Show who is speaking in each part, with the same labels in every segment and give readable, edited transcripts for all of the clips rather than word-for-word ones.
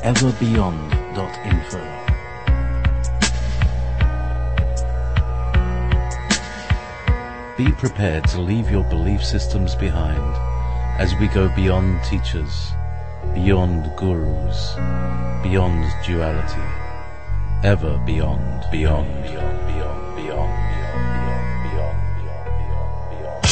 Speaker 1: everbeyond.info. Be prepared to leave your belief systems behind as we go beyond teachers, beyond gurus, beyond duality, ever beyond, beyond, beyond, beyond, beyond, beyond, beyond, beyond, beyond, beyond.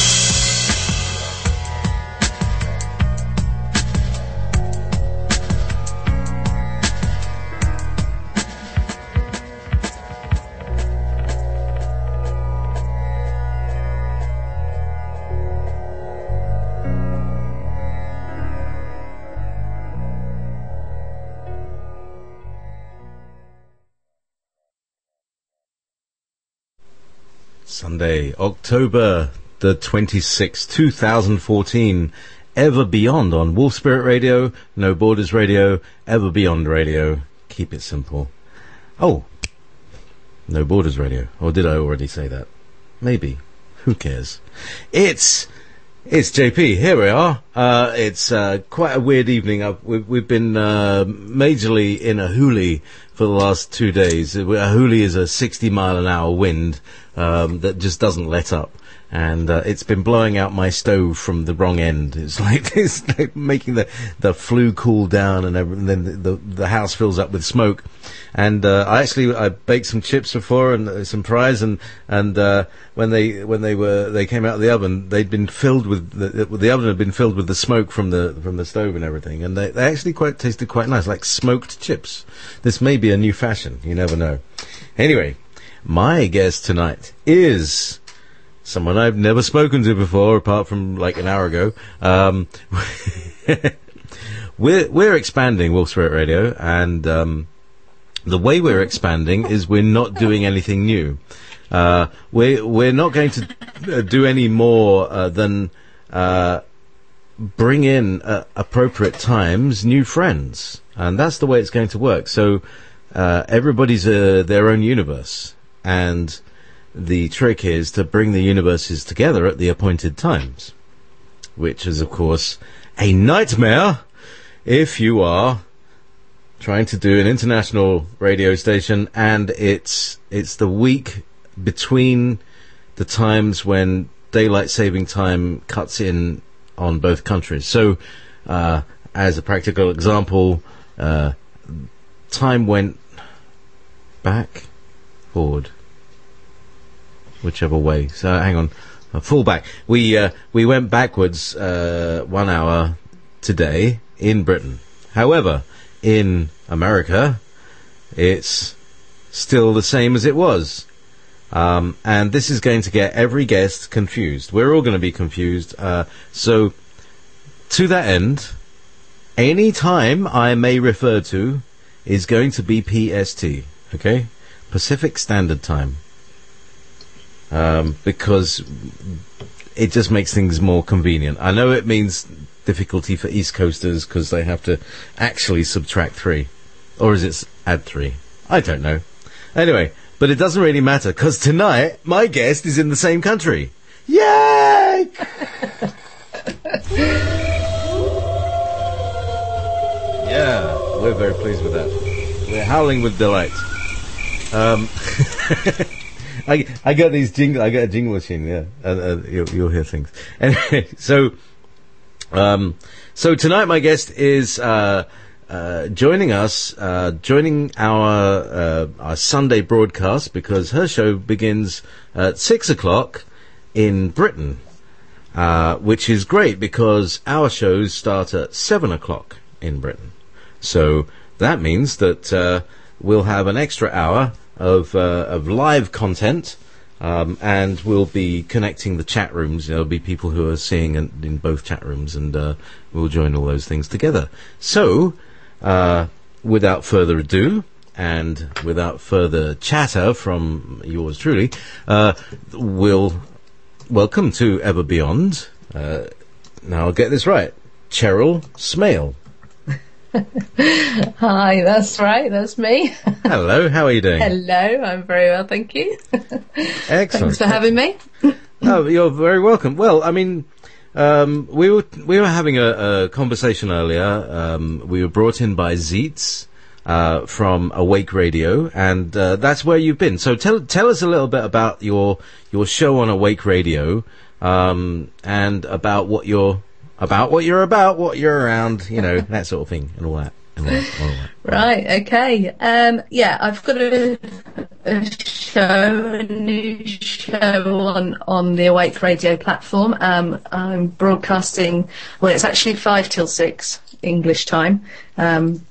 Speaker 1: Sunday, October the 26th, 2014, Ever Beyond on Wolf Spirit Radio, No Borders Radio, Ever Beyond Radio. Keep it simple. Oh, No Borders Radio. Or did I already say that? Maybe. Who cares? It's JP. Here we are. It's quite a weird evening. We've been majorly in a hoolie for the last 2 days. A hoolie is a 60-mile-an-hour wind that just doesn't let up, and it's been blowing out my stove from the wrong end. It's like making the flue cool down, and then the house fills up with smoke. And I baked some chips before and some fries, and when they came out of the oven, they'd been filled with the oven had been filled with the smoke from the stove and everything, and they actually tasted quite nice, like smoked chips. This may be a new fashion. You never know. Anyway, my guest tonight is someone I've never spoken to before, apart from like an hour ago. We're expanding Wolf Spirit Radio, and the way we're expanding is we're not doing anything new. We're not going to do any more than bring in appropriate times new friends, and that's the way it's going to work. So everybody's their own universe, and the trick is to bring the universes together at the appointed times, which is, of course, a nightmare if you are trying to do an international radio station and it's the week between the times when daylight saving time cuts in on both countries. So, as a practical example, time went back, forward, whichever way. So hang on, full back. We went backwards 1 hour today in Britain. However, in America, it's still the same as it was. And this is going to get every guest confused. We're all going to be confused. So, to that end, any time I may refer to is going to be PST, okay? Pacific Standard Time. Because it just makes things more convenient. I know it means difficulty for East Coasters because they have to actually subtract 3. Or is it add 3? I don't know. Anyway, but it doesn't really matter because tonight my guest is in the same country. Yay! Yeah, we're very pleased with that. We're howling with delight. I got these jingle. I got a jingle machine. Yeah, you'll hear things. Anyway, so tonight my guest is joining us, joining our Sunday broadcast, because her show begins at 6:00 in Britain, which is great because our shows start at 7:00 in Britain. So that means that we'll have an extra hour of live content, and we'll be connecting the chat rooms. There'll be people who are seeing in both chat rooms, and we'll join all those things together. So, without further ado, and without further chatter from yours truly, we'll welcome to Ever Beyond. Now I'll get this right. Cheryl Smale.
Speaker 2: Hi, that's right, that's me.
Speaker 1: Hello, how are you doing?
Speaker 2: Hello, I'm very well, thank you.
Speaker 1: Excellent.
Speaker 2: Thanks for having me.
Speaker 1: Oh, you're very welcome. Well, I mean, we were having a conversation earlier. We were brought in by Zeets from Awake Radio, and that's where you've been. So tell us a little bit about your show on Awake Radio, and about what you're about, what you're around, that sort of thing, and all that.
Speaker 2: Right, okay. I've got a new show on the Awake Radio platform. I'm broadcasting, well, it's actually 5 till 6 English time. And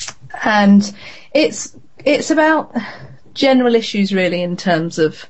Speaker 2: it's about general issues really in terms of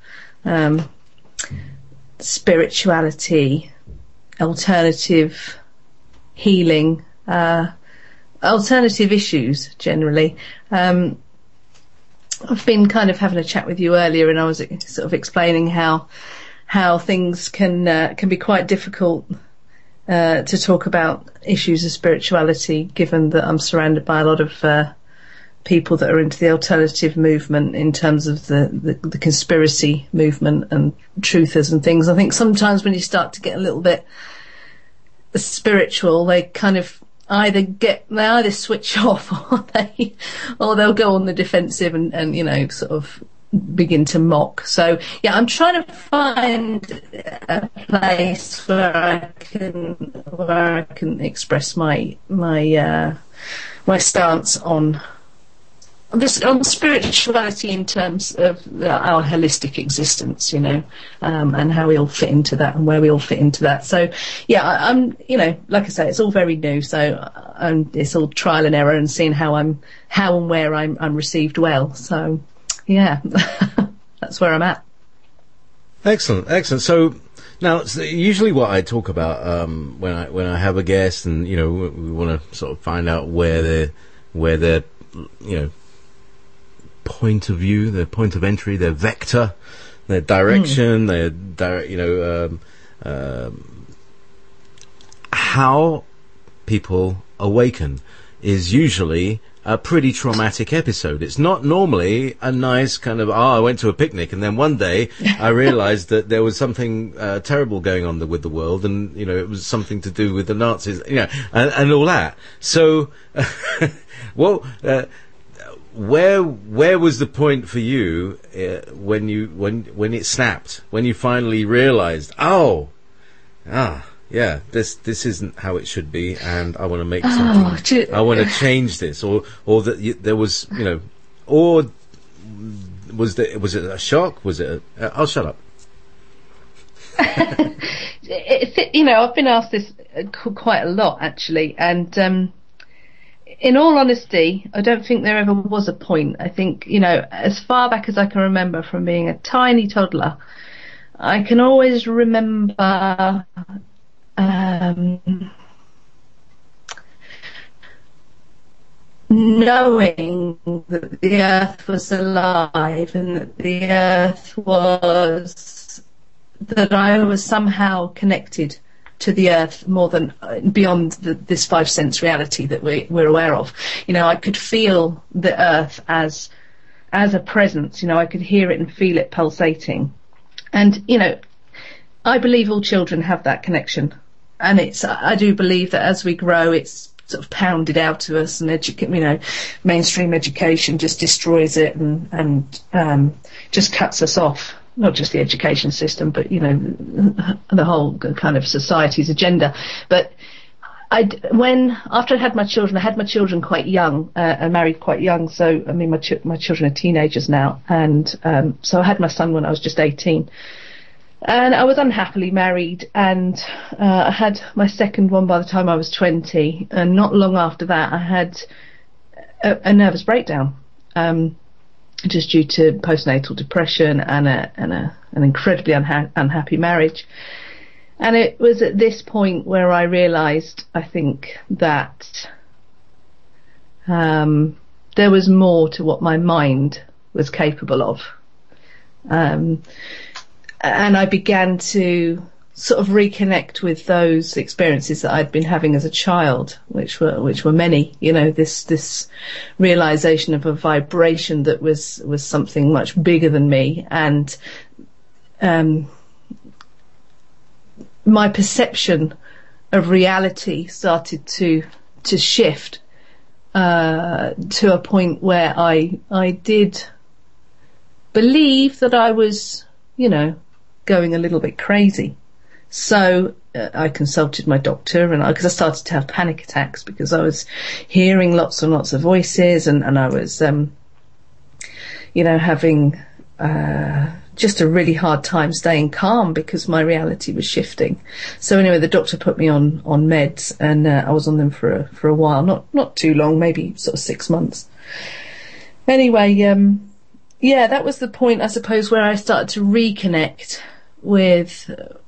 Speaker 2: spirituality, alternative healing, alternative issues generally. I've been kind of having a chat with you earlier, and I was sort of explaining how things can be quite difficult to talk about issues of spirituality, given that I'm surrounded by a lot of people that are into the alternative movement in terms of the conspiracy movement and truthers and things. I think sometimes when you start to get a little bit spiritual, they kind of either switch off or they'll go on the defensive and sort of begin to mock. So yeah, I'm trying to find a place where I can express my stance on spirituality in terms of our holistic existence, and how we all fit into that and where we all fit into that. So, yeah, I'm, like I say, it's all very new, so it's all trial and error and seeing how and where I'm received well. So, yeah, that's where I'm at.
Speaker 1: Excellent. So now, usually what I talk about when I have a guest, and we want to sort of find out where their point of view, their point of entry, their vector, their direction, how people awaken is usually a pretty traumatic episode. It's not normally a nice kind of, I went to a picnic and then one day I realized that there was something terrible going on with the world, and it was something to do with the Nazis, and all that. So where was the point for you when it snapped, when you finally realized, this isn't how it should be, and I want to make something, I want to change this, or that there was, or was it a shock? Was it I'll shut up.
Speaker 2: I've been asked this quite a lot actually, and in all honesty, I don't think there ever was a point. I think, as far back as I can remember from being a tiny toddler, I can always remember knowing that the earth was alive and that the earth that I was somehow connected to the earth more than beyond this 5 sense reality that we're aware of. I could feel the earth as a presence. I could hear it and feel it pulsating. And, I believe all children have that connection. And I do believe that as we grow, it's sort of pounded out to us, and mainstream education just destroys it and just cuts us off. Not just the education system, but the whole kind of society's agenda. But after I had my children, I had my children quite young, and married quite young. So I mean, my children are teenagers now, and so I had my son when I was just 18, and I was unhappily married, and I had my second one by the time I was 20, and not long after that, I had a nervous breakdown. Just due to postnatal depression and an incredibly unhappy marriage. And it was at this point where I realised, I think, that there was more to what my mind was capable of. And I began to sort of reconnect with those experiences that I'd been having as a child, which were many, this realization of a vibration that was something much bigger than me, and my perception reality started to shift to a point where I did believe that I was, going a little bit crazy. So I consulted my doctor, and because I started to have panic attacks because I was hearing lots and lots of voices, and I was, having just a really hard time staying calm because my reality was shifting. So anyway, the doctor put me on meds, and I was on them for a while, not too long, maybe sort of 6 months. Anyway, that was the point, I suppose, where I started to reconnect with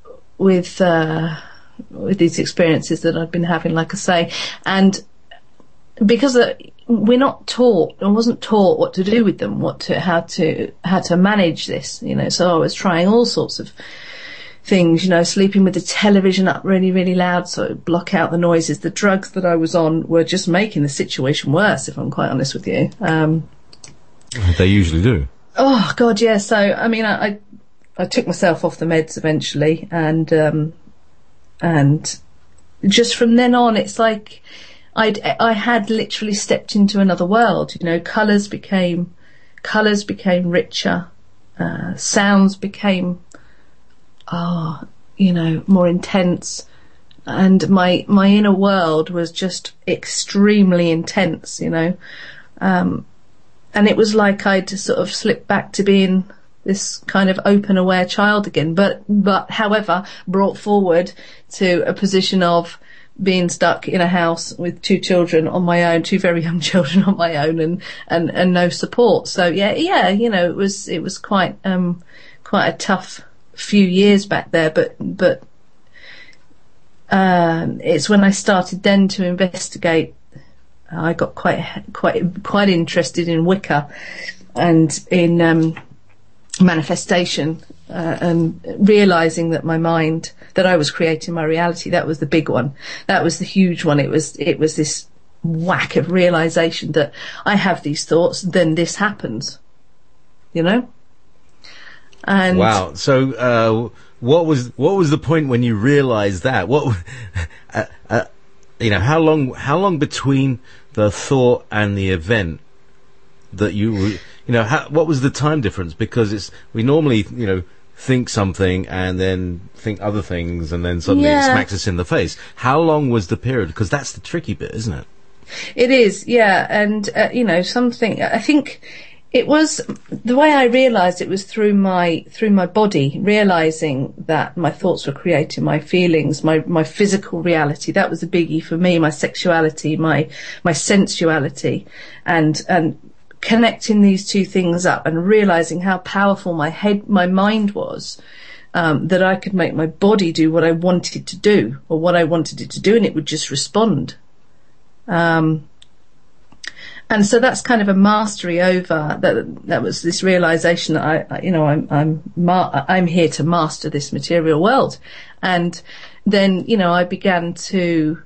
Speaker 2: these experiences that I've been having, like I say, and because we're not taught, I wasn't taught what to do with them, how to manage this, so I was trying all sorts of things, sleeping with the television up really, really loud so it would block out the noises. The drugs that I was on were just making the situation worse, if I'm quite honest with you.
Speaker 1: They usually do. Oh
Speaker 2: God, yeah. So I mean, I took myself off the meds eventually, and just from then on, it's like I had literally stepped into another world. Colours became richer, sounds became more intense, and my inner world was just extremely intense. And it was like I'd sort of slipped back to being this kind of open, aware child again, but however, brought forward to a position of being stuck in a house with 2 children on my own, 2 very young children on my own, and no support. So it was quite a tough few years back there, but it's when I started then to investigate. I got quite interested in Wicca and in manifestation, and realizing that my mind, that I was creating my reality. That was the big one. That was the huge one. It was this whack of realization that I have these thoughts, then this happens. And
Speaker 1: wow. So what was the point when you realized that? What how long between the thought and the event that what was the time difference? Because we normally, think something and then think other things, and then suddenly it smacks us in the face. How long was the period? Because that's the tricky bit, isn't it?
Speaker 2: It is, yeah. And, something, I think it was, the way I realised it was through my body, realising that my thoughts were creating my feelings, my physical reality. That was a biggie for me, my sexuality, my sensuality, and connecting these two things up and realising how powerful my mind was, that I could make my body do what I wanted to do, or what I wanted it to do, and it would just respond. And so that's kind of a mastery over that was this realization that I'm here to master this material world. And then, I began to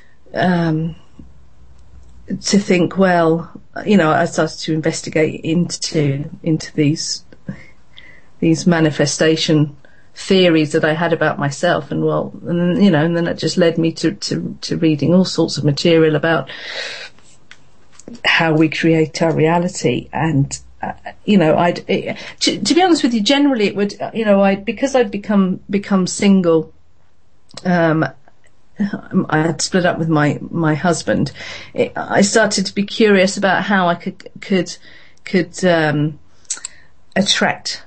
Speaker 2: think, well, I started to investigate into these manifestation theories that I had about myself, and then it just led me to reading all sorts of material about how we create our reality. And to be honest with you, generally it would, because I'd become single, I had split up with my husband. I started to be curious about how I could attract,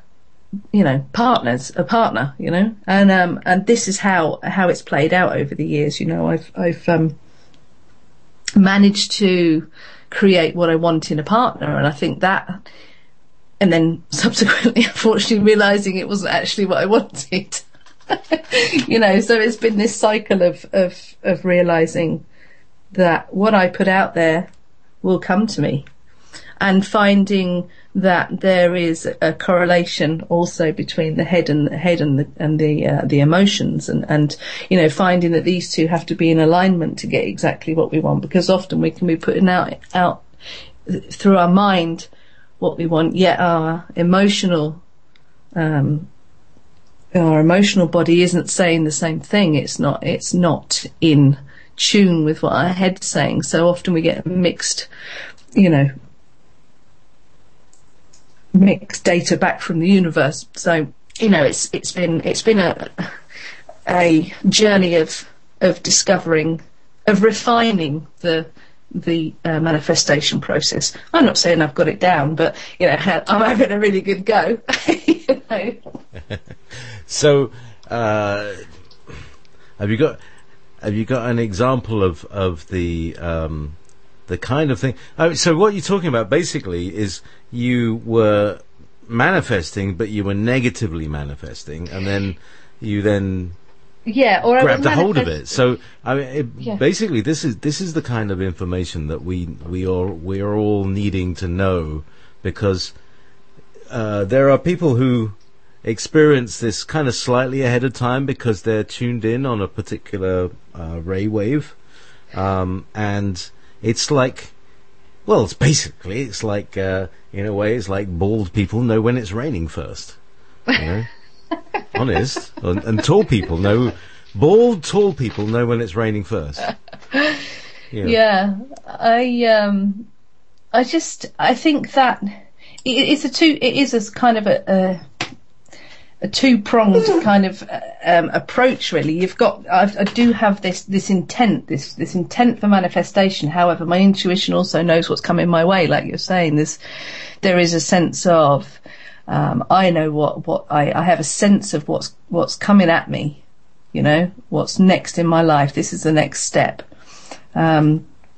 Speaker 2: a partner, and this is how it's played out over the years. I've managed to create what I want in a partner, and I think that, and then subsequently, unfortunately, realizing it wasn't actually what I wanted. So it's been this cycle of realizing that what I put out there will come to me, and finding that there is a correlation also between the head and the emotions, and finding that these two have to be in alignment to get exactly what we want, because often we can be putting out through our mind what we want, yet our emotional our emotional body isn't saying the same thing. It's not in tune with what our head's saying. So often we get mixed data back from the universe. So, it's been a journey of discovering, of refining the manifestation process. I'm not saying I've got it down, but I'm having a really good go.
Speaker 1: So, have you got an example of the kind of thing? So what you're talking about basically is you were manifesting, but you were negatively manifesting, and then you grabbed a hold of it. So basically, this is the kind of information that we are all needing to know, because there are people who experience this kind of slightly ahead of time because they're tuned in on a particular ray wave, and it's like, well, it's like in a way, it's like bald people know when it's raining first. Honest, and tall people know. Bald tall people know when it's raining first.
Speaker 2: Yeah, I think that it is a kind of a two-pronged kind of approach, really. I do have this intent for manifestation. However, my intuition also knows what's coming my way. Like you're saying, there is a sense of, I know I have a sense of what's coming at me. What's next in my life. This is the next step. I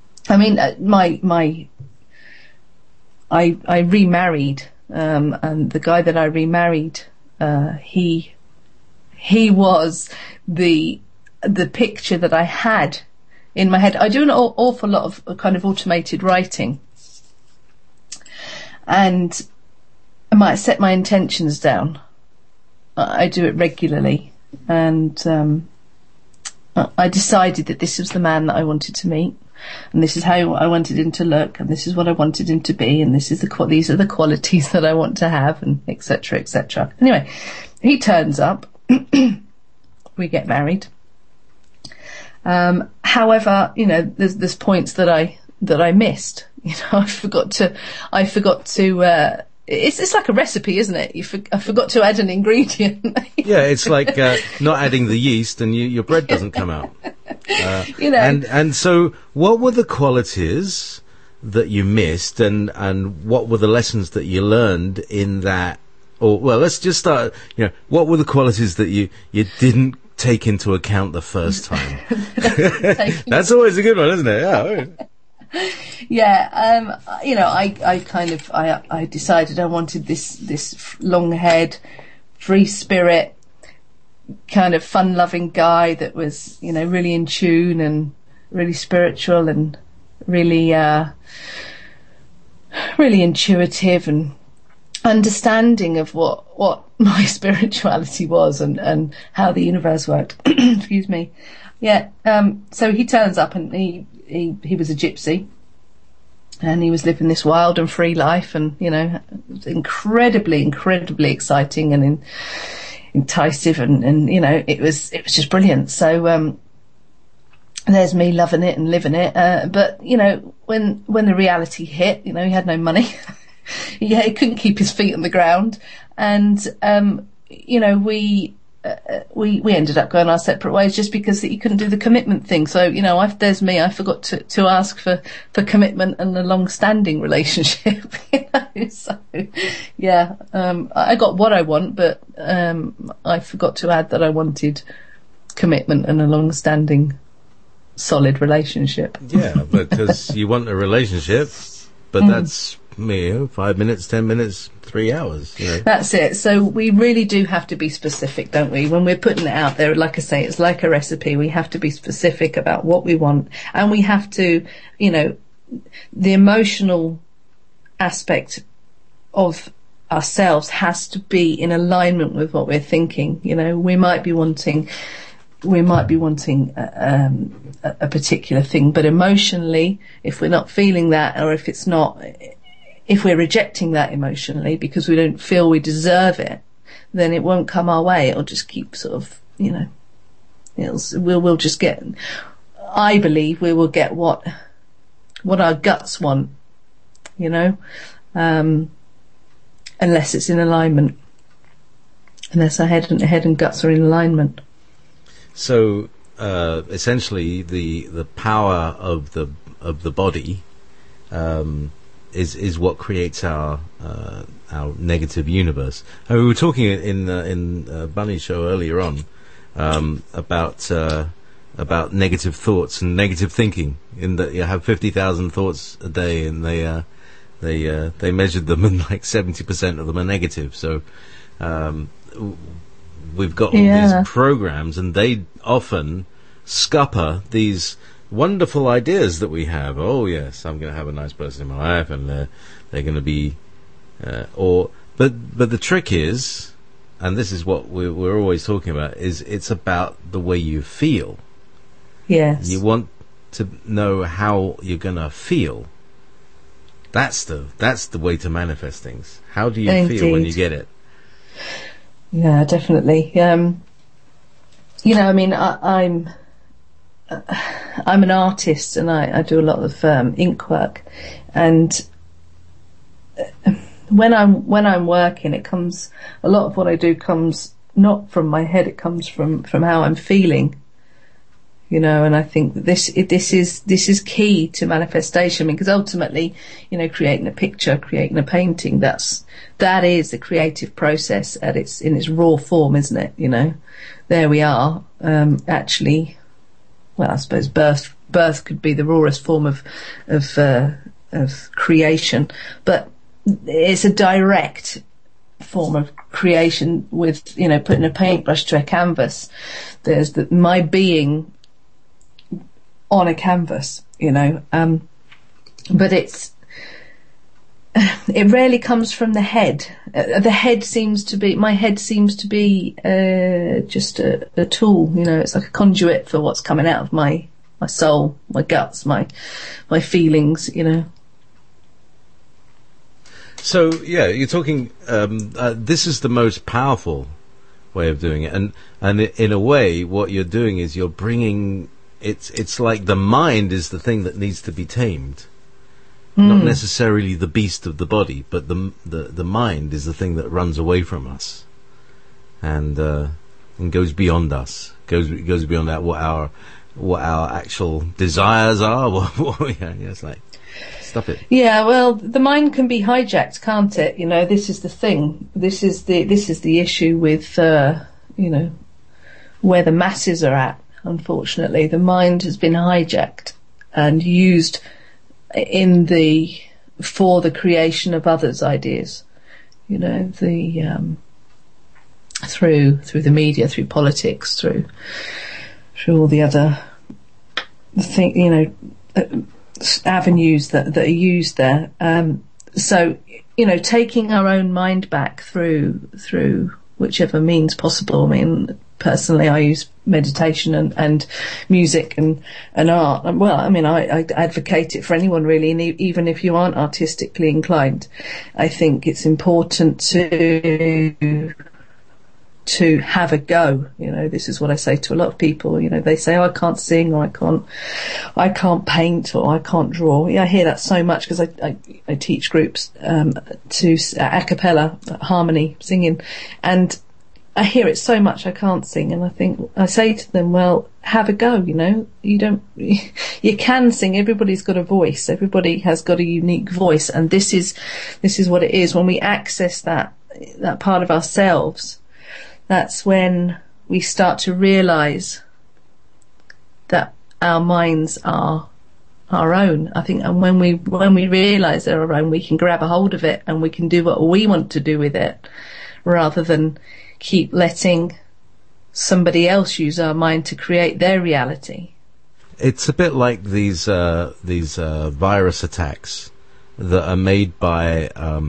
Speaker 2: remarried, and the guy that I remarried, he was the picture that I had in my head. I do an awful lot of kind of automated writing, and I might set my intentions down. I do it regularly, and I decided that this was the man that I wanted to meet, and this is how I wanted him to look, and this is what I wanted him to be, and these are the qualities that I want to have, and etc., etc. Anyway, he turns up. We get married. However, there's points that I missed. I forgot to. It's like a recipe, isn't it? I forgot to add an ingredient.
Speaker 1: Yeah, it's like not adding the yeast, and your bread doesn't come out. And so, what were the qualities that you missed, and what were the lessons that you learned in that? Or, well, let's just start. What were the qualities that you didn't take into account the first time? That's always a good one, isn't it? Yeah.
Speaker 2: Yeah, I decided I wanted this long-haired, free spirit, kind of fun-loving guy that was, really in tune and really spiritual and really, really intuitive and understanding of what my spirituality was and how the universe worked. Excuse me. Yeah. So he turns up, and he was a gypsy, and he was living this wild and free life, and it was incredibly exciting and enticing, and it was just brilliant. So there's me loving it and living it, but when the reality hit, he had no money. He couldn't keep his feet on the ground, and we ended up going our separate ways just because he couldn't do the commitment thing. So, there's me. I forgot to ask for commitment and a long-standing relationship. So, yeah, I got what I want, but I forgot to add that I wanted commitment and a long-standing, solid relationship.
Speaker 1: Yeah, because you want a relationship, but that's 5 minutes, 10 minutes, 3 hours.
Speaker 2: That's it. So we really do have to be specific, don't we? When we're putting it out there, like I say, it's like a recipe. We have to be specific about what we want, and we have to, the emotional aspect of ourselves has to be in alignment with what we're thinking. We might be wanting a particular thing, but emotionally, if we're not feeling that, or if we're rejecting that emotionally because we don't feel we deserve it, then it won't come our way. It'll just keep sort of, we'll just get, I believe we will get what our guts want, unless it's in alignment, unless our head and guts are in alignment.
Speaker 1: So, essentially the power of the body, is what creates our negative universe. And we were talking in Bunny's show earlier on about negative thoughts and negative thinking. In that you have 50,000 thoughts a day, and they measured them, and like 70% of them are negative. So we've got all these programs, and they often scupper these wonderful ideas that we have. Oh yes, I'm going to have a nice person in my life, and they're going to be, but the trick is, and this is what we're always talking about, is it's about the way you feel.
Speaker 2: Yes.
Speaker 1: You want to know how you're going to feel. That's the way to manifest things. How do you feel when you get it?
Speaker 2: Yeah, definitely. I'm an artist, and I do a lot of ink work, and when I'm working, it comes, a lot of what I do comes not from my head, it comes from how I'm feeling, and I think that this is key to manifestation, because ultimately, creating a picture, creating a painting, that is the creative process in its raw form, isn't it? There we are, actually. Well, I suppose birth could be the rawest form of creation, but it's a direct form of creation with, putting a paintbrush to a canvas. There's my being on a canvas, but it rarely comes from the head. My head seems to be just a tool, it's like a conduit for what's coming out of my soul, my guts, my feelings,
Speaker 1: So, yeah, you're talking, this is the most powerful way of doing it. And in a way, what you're doing is you're bringing, it's like the mind is the thing that needs to be tamed. Not necessarily the beast of the body, but the mind is the thing that runs away from us, and goes beyond us. Goes beyond that, what our actual desires are. It's like, stop it. Yeah,
Speaker 2: well, the mind can be hijacked, can't it? This is the thing. This is the issue with where the masses are at. Unfortunately, the mind has been hijacked and used for the creation of others' ideas, through the media, through politics, through all the other avenues that are used there. So taking our own mind back through whichever means possible. I mean, personally, I use meditation and music and art. Well, I advocate it for anyone really, and even if you aren't artistically inclined, I think it's important to have a go. This is what I say to a lot of people. They say, "Oh, I can't sing," or I can't paint, or I can't draw. Yeah, I hear that so much because I teach groups to a cappella, harmony, singing, and I hear it so much. I can't sing, and I say to them, well, have a go. You can sing. Everybody's got a voice. Everybody has got a unique voice, and this is what it is. When we access that part of ourselves, that's when we start to realise that our minds are our own. I think, and when we realise they're our own, we can grab a hold of it and we can do what we want to do with it, rather than keep letting somebody else use our mind to create their reality.
Speaker 1: It's a bit like these virus attacks that are made by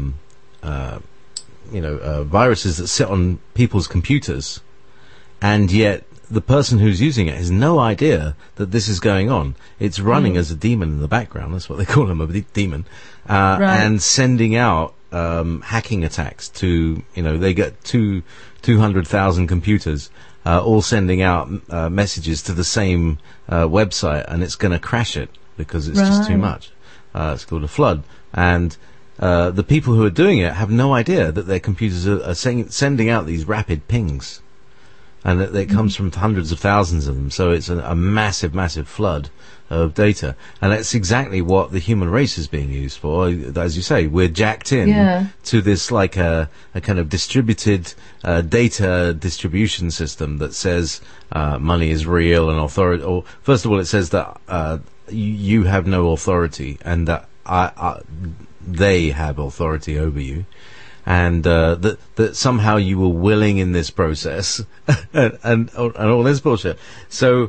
Speaker 1: viruses that sit on people's computers, and yet the person who's using it has no idea that this is going on. It's running as a demon in the background. That's what they call him, a demon, right. And sending out hacking attacks to, they get 200,000 computers all sending out messages to the same website, and it's going to crash it because it's just too much. It's called a flood. And the people who are doing it have no idea that their computers are sending out these rapid pings, and that it comes from hundreds of thousands of them. So it's a massive, massive flood of data. And that's exactly what the human race is being used for. As you say, we're jacked in to this like a kind of distributed data distribution system that says money is real and authority. Or first of all, it says that you have no authority, and that they have authority over you. And that somehow you were willing in this process, and all this bullshit. So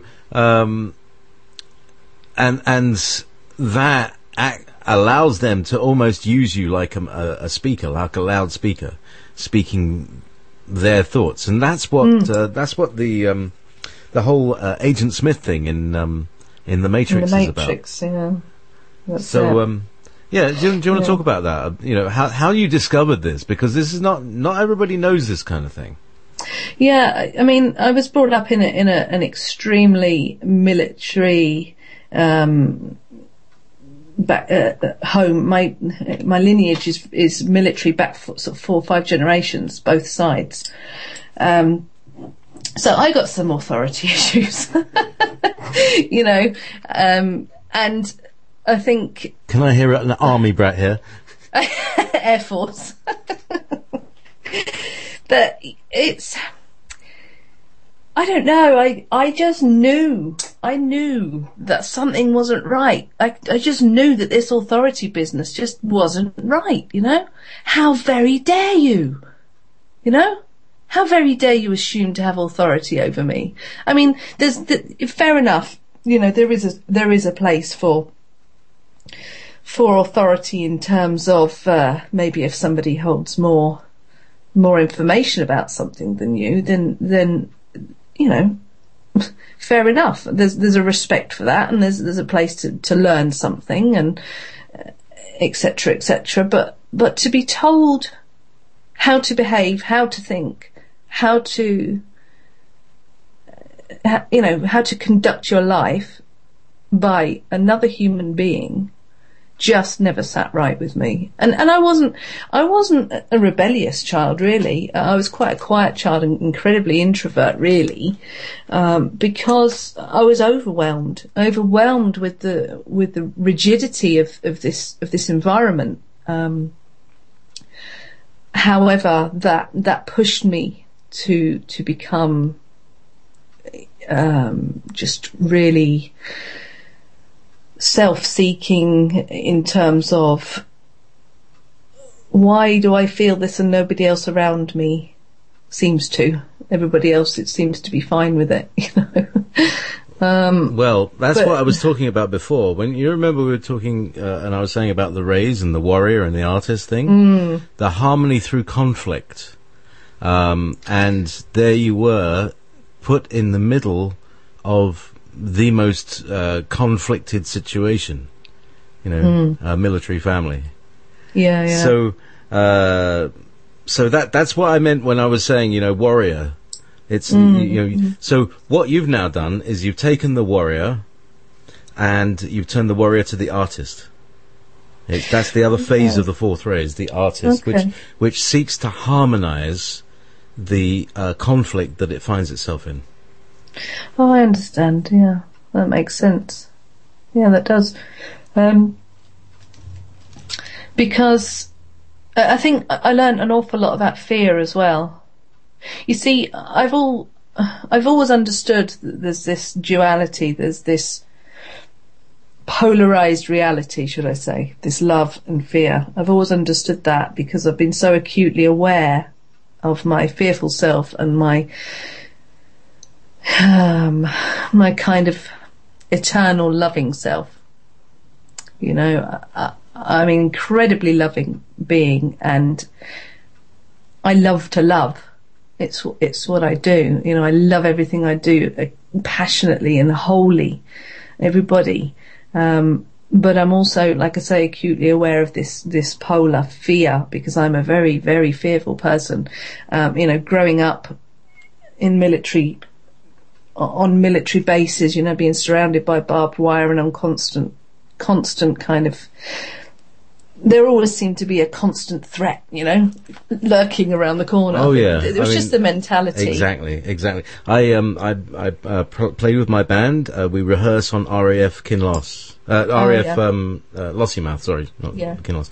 Speaker 1: and that allows them to almost use you like a speaker, like a loudspeaker, speaking their thoughts. And that's what the whole Agent Smith thing in the Matrix is about.
Speaker 2: Yeah. That's
Speaker 1: so.
Speaker 2: it.
Speaker 1: Yeah, do you want to talk about that? How you discovered this, because this is not everybody knows this kind of thing.
Speaker 2: Yeah, I mean, I was brought up in an extremely military home. My lineage is military back for sort of 4 or 5 generations, both sides. So I got some authority issues, and I think...
Speaker 1: Can I hear an army brat here?
Speaker 2: Air Force. But it's... I don't know. I just knew. I knew that something wasn't right. I just knew that this authority business just wasn't right, How very dare you? How very dare you assume to have authority over me? I mean, fair enough. There is a place for authority in terms of maybe if somebody holds more information about something than you, then fair enough. There's a respect for that, and there's a place to learn something, and etc. But to be told how to behave, how to think, how to conduct your life by another human being just never sat right with me. And I wasn't a rebellious child, really. I was quite a quiet child and incredibly introvert, really, because I was overwhelmed with the rigidity of this environment. However, that pushed me to become just really self-seeking in terms of why do I feel this and nobody else around me seems to. Everybody else, it seems to be fine with it,
Speaker 1: Well, that's what I was talking about before. When you remember we were talking, and I was saying about the rays and the warrior and the artist thing, the harmony through conflict, and there you were, put in the middle of the most conflicted situation, a military family.
Speaker 2: Yeah.
Speaker 1: So that's what I meant when I was saying, warrior. It's So what you've now done is you've taken the warrior, and you've turned the warrior to the artist. That's the other phase of the fourth ray, is the artist, which seeks to harmonize the conflict that it finds itself in.
Speaker 2: Oh, I understand. Yeah, that makes sense. Yeah, that does. Because I think I learned an awful lot about fear as well. You see, I've always understood that there's this duality, there's this polarized reality, should I say, this love and fear. I've always understood that because I've been so acutely aware of my fearful self and my kind of eternal loving self. I'm an incredibly loving being, and I love to love. It's what I do. I love everything I do passionately and wholly. Everybody. but I'm also, like I say, acutely aware of this polar fear, because I'm a very, very fearful person. Growing up in on military bases, being surrounded by barbed wire and on constant kind of, there always seemed to be a constant threat, lurking around the corner.
Speaker 1: Oh yeah,
Speaker 2: it was just the mentality.
Speaker 1: Exactly. I play with my band. We rehearse on RAF Kinloss. RAF Lossiemouth. Sorry, not Kinloss.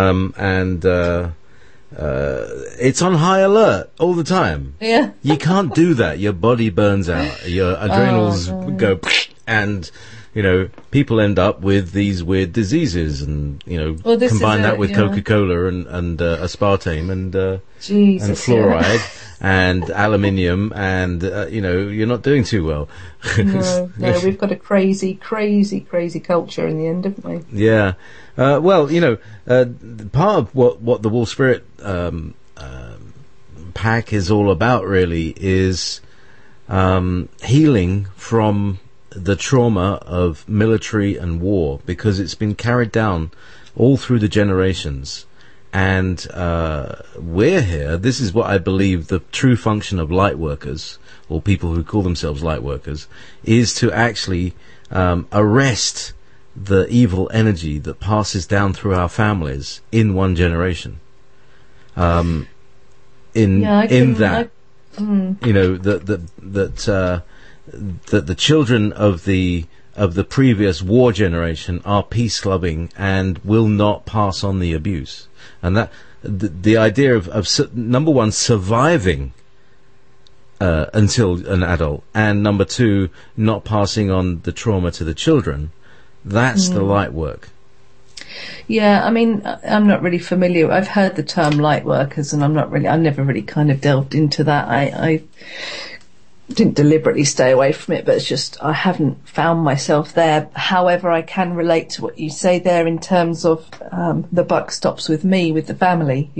Speaker 1: It's on high alert all the time.
Speaker 2: Yeah.
Speaker 1: You can't do that. Your body burns out. Your adrenals go, and people end up with these weird diseases, and combine that with Coca-Cola and aspartame and fluoride and aluminium, and you're not doing too well.
Speaker 2: No, we've got a crazy culture in the end, haven't we?
Speaker 1: Yeah. Part of what the Wolf Spirit pack is all about really is healing from the trauma of military and war, because it's been carried down all through the generations. And we're here, this is what I believe the true function of light workers, or people who call themselves light workers, is to actually arrest the evil energy that passes down through our families in one generation. That the children of the previous war generation are peace loving and will not pass on the abuse, and that the idea of number one, surviving until an adult, and number two, not passing on the trauma to the children. That's the light work.
Speaker 2: Yeah, I mean, I'm not really familiar. I've heard the term light workers, and I've never really kind of delved into that. I didn't deliberately stay away from it, but it's just, I haven't found myself there. However, I can relate to what you say there in terms of, the buck stops with me, with the family,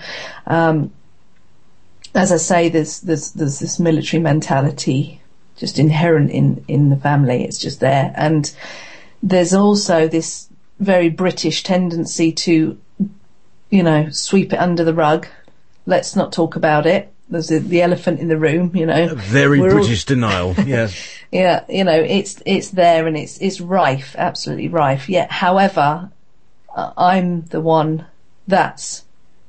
Speaker 2: as I say, there's this military mentality just inherent in the family. It's just there. And there's also this very British tendency to, sweep it under the rug. Let's not talk about it. There's the elephant in the room,
Speaker 1: Very British denial, yes.
Speaker 2: Yeah, it's there, and it's rife, absolutely rife. Yet, however, I'm the one that's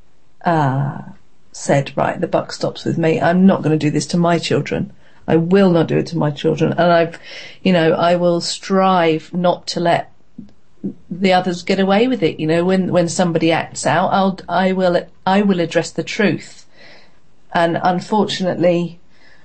Speaker 2: said, right, the buck stops with me. I'm not going to do this to my children. I will not do it to my children. And I will strive not to let the others get away with it. When somebody acts out, I will address the truth. And unfortunately,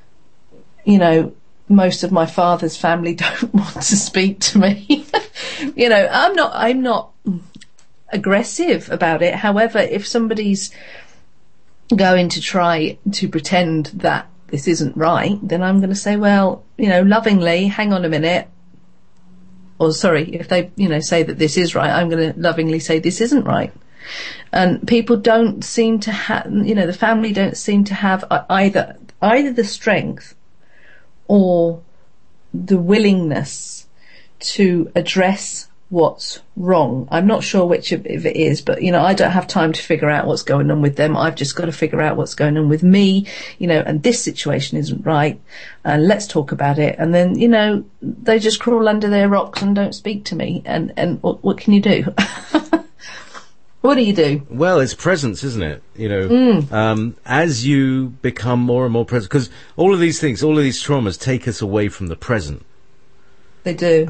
Speaker 2: most of my father's family don't want to speak to me. I'm not aggressive about it. However, if somebody's going to try to pretend that this isn't right, then I'm going to say, well, lovingly, hang on a minute. Or sorry, if they, say that this is right, I'm going to lovingly say this isn't right. And people don't seem to have, the family don't seem to have either the strength or the willingness to address what's wrong. I'm not sure which of it is, but, I don't have time to figure out what's going on with them. I've just got to figure out what's going on with me, and this situation isn't right. And let's talk about it. And then, they just crawl under their rocks and don't speak to me. And what can you do? What do you do?
Speaker 1: Well, it's presence, isn't it? As you become more and more present, because all of these traumas take us away from the present.
Speaker 2: They do.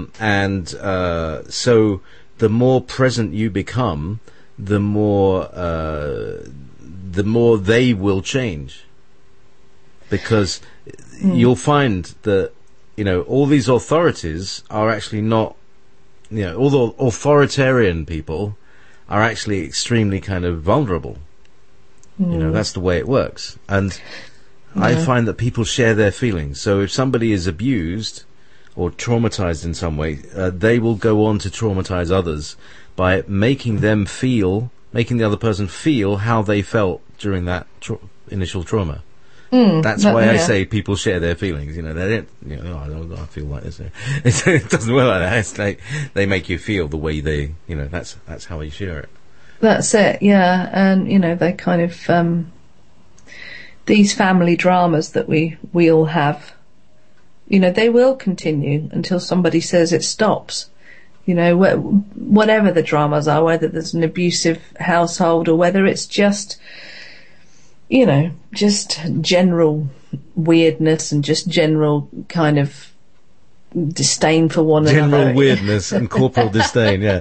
Speaker 1: So the more present you become, the more they will change. Because you'll find that, all these authorities are actually not, all the authoritarian people are actually extremely kind of vulnerable. That's the way it works. And I find that people share their feelings. So if somebody is abused or traumatized in some way, they will go on to traumatize others by making the other person feel how they felt during that initial trauma. That's why I say people share their feelings. They don't. I feel like this. It doesn't work like that. It's like they make you feel the way they. That's how you share it.
Speaker 2: That's it. Yeah, and they kind of these family dramas that we all have. They will continue until somebody says it stops. Whatever the dramas are, whether there's an abusive household or whether it's just general weirdness and just general kind of disdain for one another.
Speaker 1: General weirdness and corporal disdain, yeah.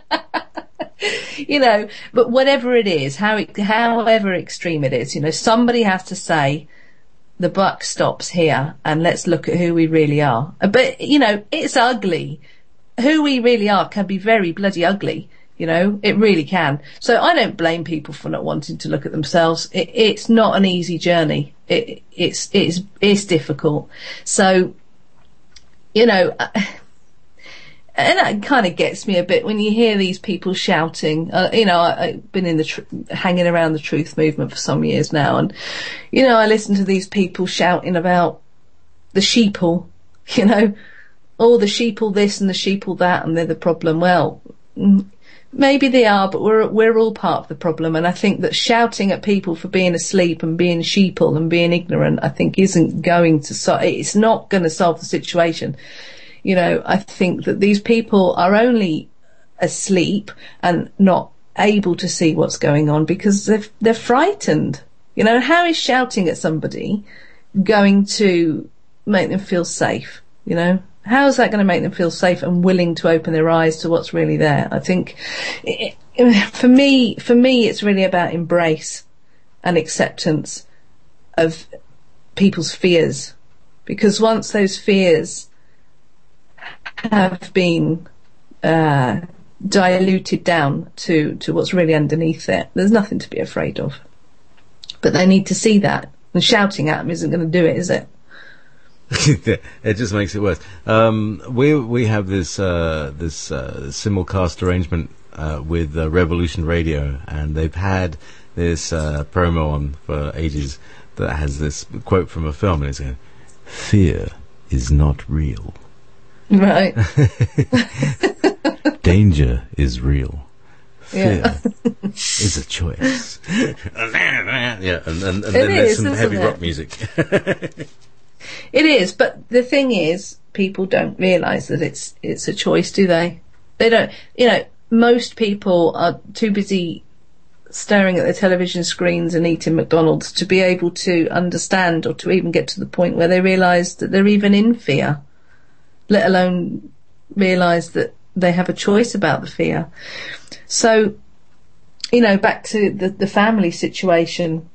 Speaker 2: But whatever it is, however extreme it is, somebody has to say, the buck stops here and let's look at who we really are. But, it's ugly. Who we really are can be very bloody ugly. It really can. So I don't blame people for not wanting to look at themselves. It's not an easy journey. It's difficult. So, and that kind of gets me a bit when you hear these people shouting. I've been hanging around the truth movement for some years now, and I listen to these people shouting about the sheeple, oh, the sheeple this and the sheeple that, and they're the problem. Well, maybe they are, but we're all part of the problem. And I think that shouting at people for being asleep and being sheeple and being ignorant, I think isn't going to it's not going to solve the situation. I think that these people are only asleep and not able to see what's going on because they're frightened. How is shouting at somebody going to make them feel safe? How is that going to make them feel safe and willing to open their eyes to what's really there? I think for me, it's really about embrace and acceptance of people's fears, because once those fears have been diluted down to what's really underneath it, there's nothing to be afraid of. But they need to see that, and shouting at them isn't going to do it, is it?
Speaker 1: It just makes it worse. We have this simulcast arrangement with Revolution Radio, and they've had this promo on for ages that has this quote from a film, and it's going, "Fear is not real."
Speaker 2: Right.
Speaker 1: Danger is real. Fear is a choice. Yeah, and then there's some heavy rock music.
Speaker 2: It is, but the thing is, people don't realise that it's a choice, do they? They don't. Most people are too busy staring at their television screens and eating McDonald's to be able to understand or to even get to the point where they realise that they're even in fear, let alone realise that they have a choice about the fear. So, back to the family situation,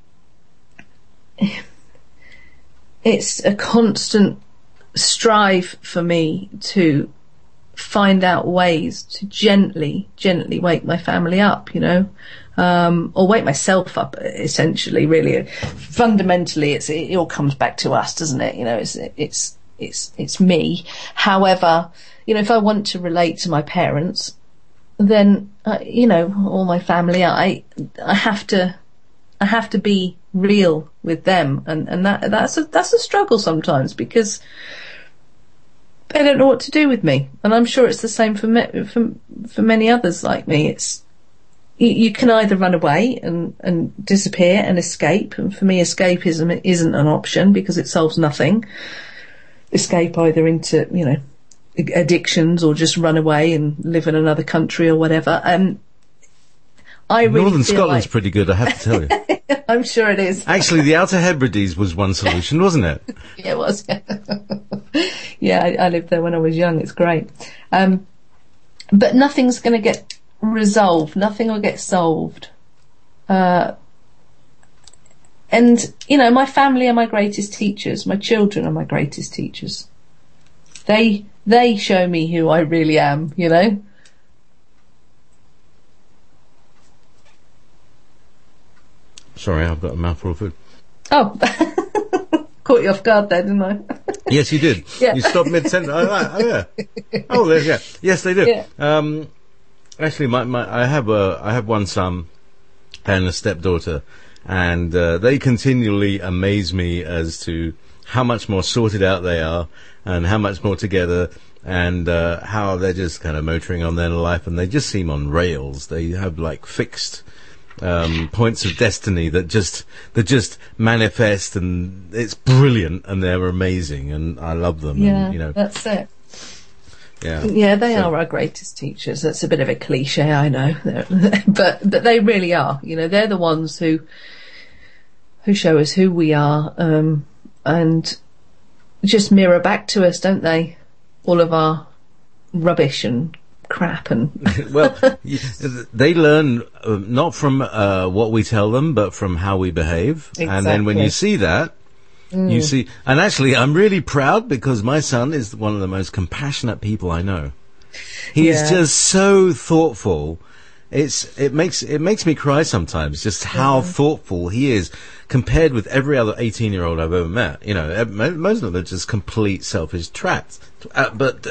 Speaker 2: it's a constant strive for me to find out ways to gently wake my family up, or wake myself up, essentially, really. Fundamentally, it all comes back to us, doesn't it? It's me. However, if I want to relate to my parents, then, all my family, I have to be real with them, and that's a struggle sometimes, because they don't know what to do with me, and I'm sure it's the same for many others like me. It's you can either run away and disappear and escape, and for me, escapism isn't an option because it solves nothing. Escape either into addictions or just run away and live in another country or whatever. I really
Speaker 1: Northern Scotland's pretty good, I have to tell you.
Speaker 2: I'm sure it is.
Speaker 1: Actually, the Outer Hebrides was one solution, wasn't it?
Speaker 2: Yeah, it was. Yeah, I lived there when I was young. It's great. But nothing's going to get resolved. Nothing will get solved. And, my family are my greatest teachers. My children are my greatest teachers. They show me who I really am,
Speaker 1: Sorry, I've got a mouthful of food.
Speaker 2: Oh, caught you off guard there, didn't I?
Speaker 1: Yes, you did. Yeah. You stopped mid-sentence. Oh, yeah. Oh, yeah. Yes, they do. Yeah. Actually, I have one son and a stepdaughter, and they continually amaze me as to how much more sorted out they are, and how much more together, and how they're just kind of motoring on their life, and they just seem on rails. They have like fixed points of destiny that just manifest, and it's brilliant, and they're amazing, and I love them.
Speaker 2: Yeah,
Speaker 1: and, you know,
Speaker 2: that's it.
Speaker 1: Yeah,
Speaker 2: they are our greatest teachers. That's a bit of a cliche, I know, but they really are. You know, they're the ones who show us who we are, and just mirror back to us, don't they? All of our rubbish and crap and
Speaker 1: well, they learn not from what we tell them, but from how we behave.
Speaker 2: Exactly.
Speaker 1: And then when you see that, you see, and actually I'm really proud because my son is one of the most compassionate people I know. He's just so thoughtful. It makes me cry sometimes, just how thoughtful he is compared with every other 18-year-old I've ever met. You know, most of them are just complete selfish trats. But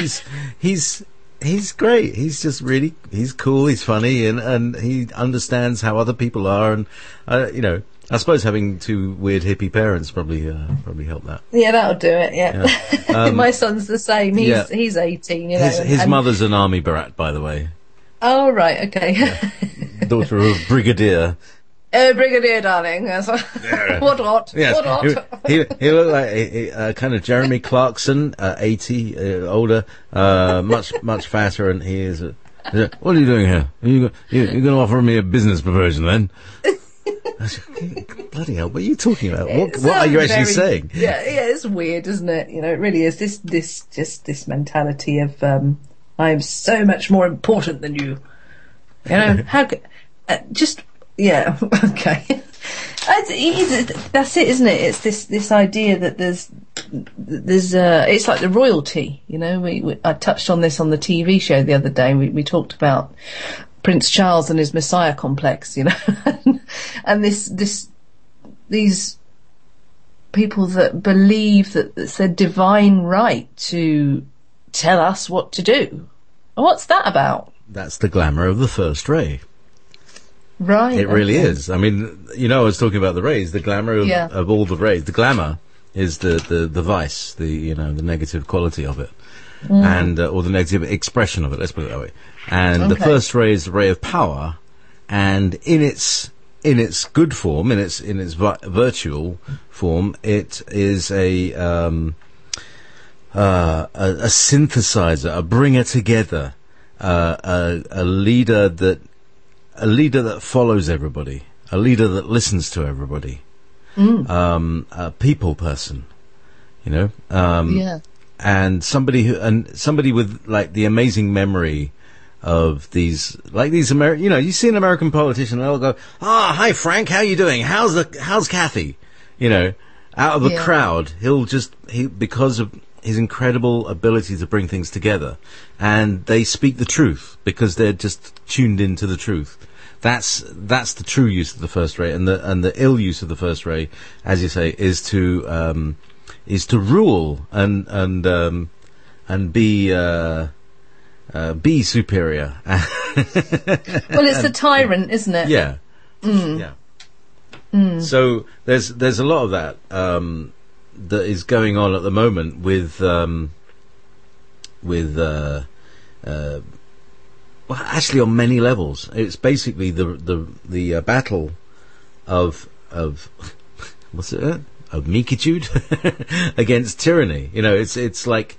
Speaker 1: he's great. He's just really, he's cool. He's funny, and he understands how other people are. And you know, I suppose having two weird hippie parents probably helped that.
Speaker 2: Yeah, that'll do it. Yeah. My son's the same. He's 18. You know,
Speaker 1: his mother's an army brat, by the way.
Speaker 2: Oh right, okay.
Speaker 1: Daughter of brigadier.
Speaker 2: Brigadier, darling. Yes. What?
Speaker 1: Yes.
Speaker 2: What?
Speaker 1: He looked like a kind of Jeremy Clarkson, 80, older, much fatter, and he is. What are you doing here? You're going to offer me a business proposal then? Bloody hell! What are you talking about? What are you actually saying?
Speaker 2: Yeah, it's weird, isn't it? You know, it really is. This mentality of I am so much more important than you. You know, how just. Yeah, okay. That's it, isn't it? It's this idea that there's it's like the royalty, you know. I touched on this on the TV show the other day. We talked about Prince Charles and his Messiah complex, you know, and these people that believe that it's their divine right to tell us what to do. What's that about?
Speaker 1: That's the glamour of the first ray.
Speaker 2: Right.
Speaker 1: It really is. I mean, you know, I was talking about the rays, the glamour of all the rays. The glamour is the vice, the negative quality of it, and or the negative expression of it. Let's put it that way. And the first ray is the ray of power, and in its good form, in its virtual form, it is a synthesizer, a bringer together, a leader that follows everybody, a leader that listens to everybody, a people person, you know, and somebody with like the amazing memory of these American, you know, you see an American politician, they'll go, hi Frank, how you doing? How's Kathy? You know, out of a crowd, because of his incredible ability to bring things together, and they speak the truth because they're just tuned into the truth. That's the true use of the first ray, and the ill use of the first ray, as you say, is to rule and be superior.
Speaker 2: Well, it's the tyrant, isn't it?
Speaker 1: Yeah. Yeah. So there's a lot of that that is going on at the moment with well, actually on many levels. It's basically the battle of what's it? Of meekitude against tyranny. You know, it's like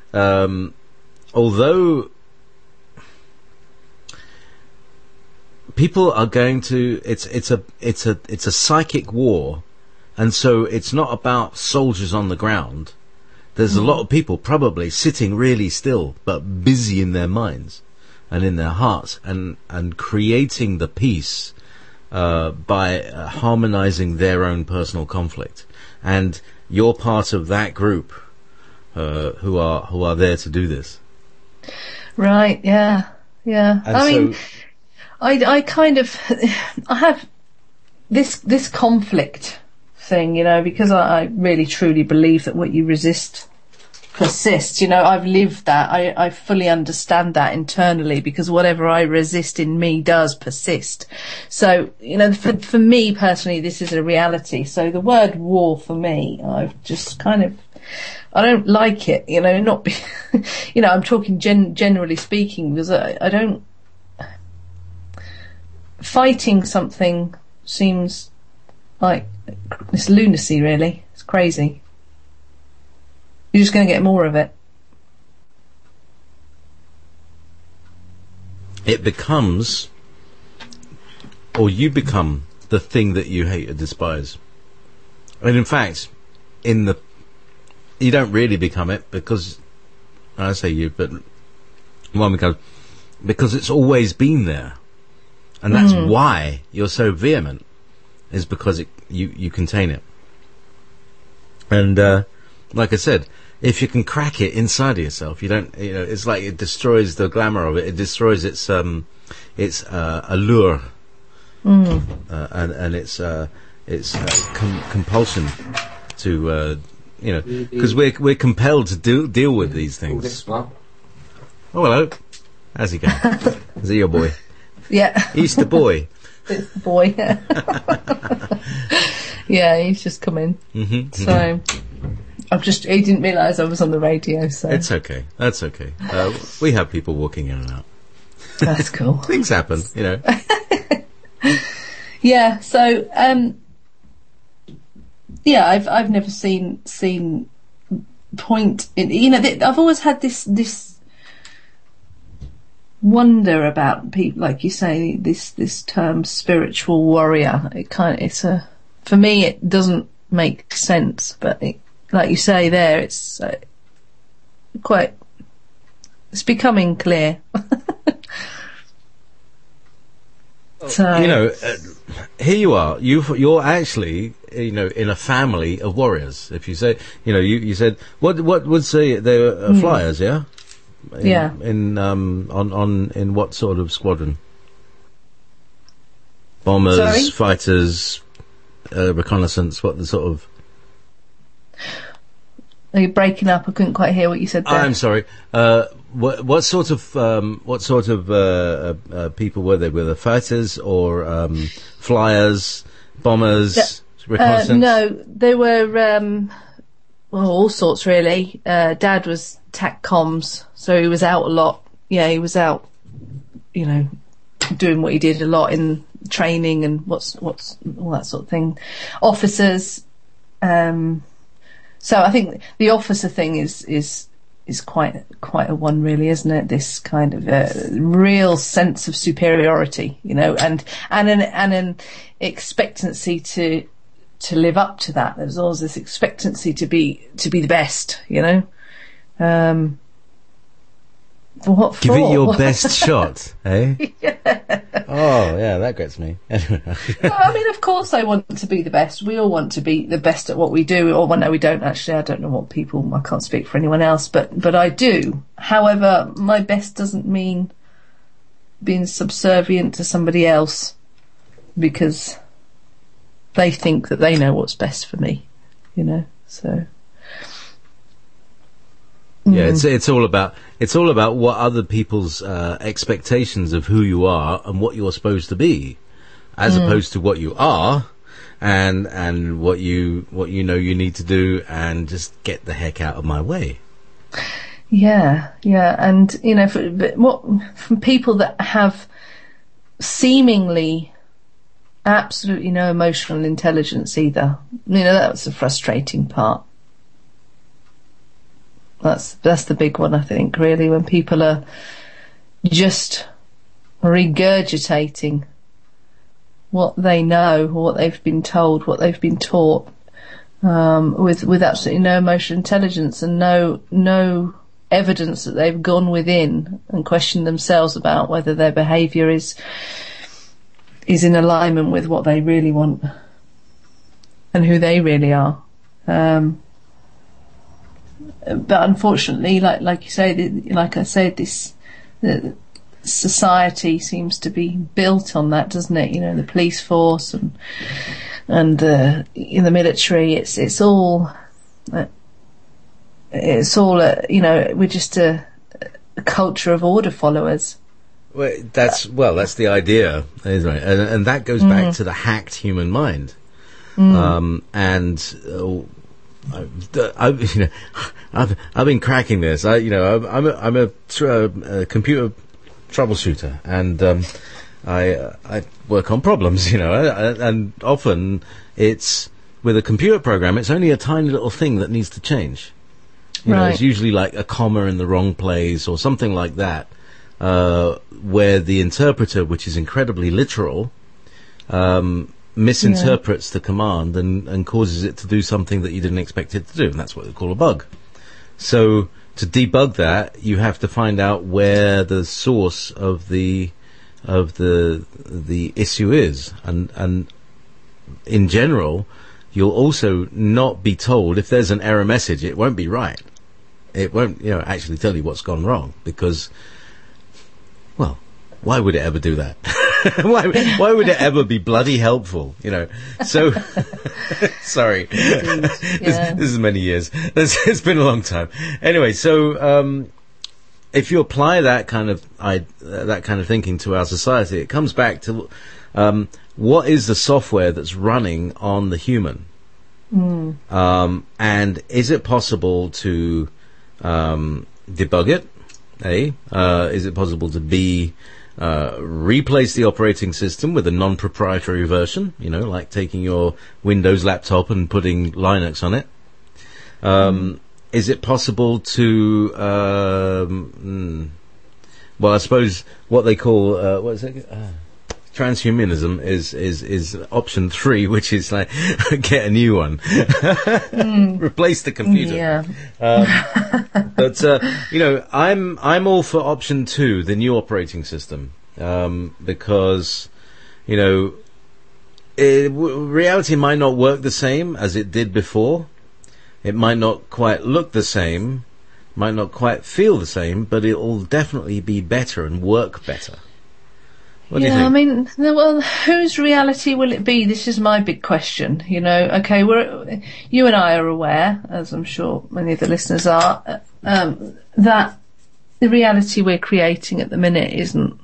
Speaker 1: although people are going to, it's a psychic war, and so it's not about soldiers on the ground. There's a lot of people probably sitting really still, but busy in their minds and in their hearts, and creating the peace by harmonizing their own personal conflict. And you're part of that group who are there to do this.
Speaker 2: Right. Yeah. Yeah.
Speaker 1: And
Speaker 2: I mean, I kind of I have this conflict thing, you know, because I really truly believe that what you resist persists. You know, I've lived that. I fully understand that internally, because whatever I resist in me does persist. So, you know, for me personally, this is a reality. So the word war for me, I've just kind of, I don't like it, you know, not be, you know, I'm talking generally speaking, because I don't, fighting something seems like it's lunacy, really. It's crazy. You're just going to get more of it.
Speaker 1: It becomes, or you become, the thing that you hate or despise. And in fact, you don't really become it, because, I say you, but one because it's always been there. And that's why you're so vehement, is because you contain it. And, like I said, if you can crack it inside of yourself, you don't, you know, it's like it destroys the glamour of it. It destroys its allure, and its compulsion to, you know, because we're compelled to deal with these things. Oh, hello. How's he going? Is he your boy?
Speaker 2: Yeah.
Speaker 1: Easter boy.
Speaker 2: It's the boy. Yeah, he's just come in. So he didn't realise I was on the radio, so.
Speaker 1: It's okay. That's okay. We have people walking in and out.
Speaker 2: That's cool.
Speaker 1: Things happen, you know.
Speaker 2: Yeah, so, yeah, I've never seen point in, you know, I've always had this wonder about people, like you say, this term spiritual warrior. For me, it doesn't make sense, but like you say there, it's it's becoming clear. So,
Speaker 1: you know, here you are. You're actually, you know, in a family of warriors. If you say, you know, you said what would say they were flyers, yeah. In what sort of squadron? Bombers,
Speaker 2: Sorry?
Speaker 1: fighters, reconnaissance. What the sort of?
Speaker 2: Are you breaking up? I couldn't quite hear what you said there.
Speaker 1: I'm sorry. What sort of people were they? Were they fighters or flyers, bombers, reconnaissance?
Speaker 2: No, they were all sorts really. Dad was TAC comms, so he was out a lot. Yeah, he was out, you know, doing what he did a lot in training and what's all that sort of thing. Officers. So I think the officer thing is quite a one, really, isn't it? This kind of real sense of superiority, you know, and an expectancy to live up to that. There's always this expectancy to be the best, you know. For what for?
Speaker 1: Give it your best shot, eh? Yeah. Oh, yeah, that gets me. Anyway.
Speaker 2: Well, I mean, of course I want to be the best. We all want to be the best at what we do. Or, well, no, we don't, actually. I don't know what people... I can't speak for anyone else, but I do. However, my best doesn't mean being subservient to somebody else because they think that they know what's best for me, you know, so...
Speaker 1: Yeah, it's all about what other people's expectations of who you are and what you're supposed to be, as opposed to what you are, and what you know you need to do, and just get the heck out of my way.
Speaker 2: Yeah, and you know, from people that have seemingly absolutely no emotional intelligence either. You know, that's the frustrating part. That's the big one, I think, really, when people are just regurgitating what they know, or what they've been told, what they've been taught, with absolutely no emotional intelligence and no evidence that they've gone within and questioned themselves about whether their behaviour is in alignment with what they really want and who they really are. But unfortunately, like you say, like I said, this society seems to be built on that, doesn't it? You know, the police force and in the military, it's all it's all, we're just a culture of order followers.
Speaker 1: Well, that's the idea, isn't it? And that goes back to the hacked human mind. I've been cracking this. I'm a computer troubleshooter, and I work on problems, and often it's with a computer program. It's only a tiny little thing that needs to change. It's usually like a comma in the wrong place or something like that, where the interpreter, which is incredibly literal, misinterprets the command and causes it to do something that you didn't expect it to do, and that's what they call a bug. So to debug that, you have to find out where the source of the issue is, and in general, you'll also not be told if there's an error message. It won't be right. It won't, actually tell you what's gone wrong, because, well, why would it ever do that? why would it ever be bloody helpful? So sorry. This is many years. It's been a long time. Anyway, so if you apply that kind of thinking to our society, it comes back to what is the software that's running on the human, and is it possible to debug it? Is it possible to replace the operating system with a non-proprietary version, like taking your Windows laptop and putting Linux on it? Is it possible to, I suppose what they call, transhumanism is option 3, which is like, get a new one. Replace the computer.
Speaker 2: Yeah.
Speaker 1: But I'm all for option 2, the new operating system, because reality might not work the same as it did before. It might not quite look the same, might not quite feel the same, but it will definitely be better and work better. What do you think?
Speaker 2: I mean, well, whose reality will it be? This is my big question. Okay, you and I are aware, as I'm sure many of the listeners are, that the reality we're creating at the minute isn't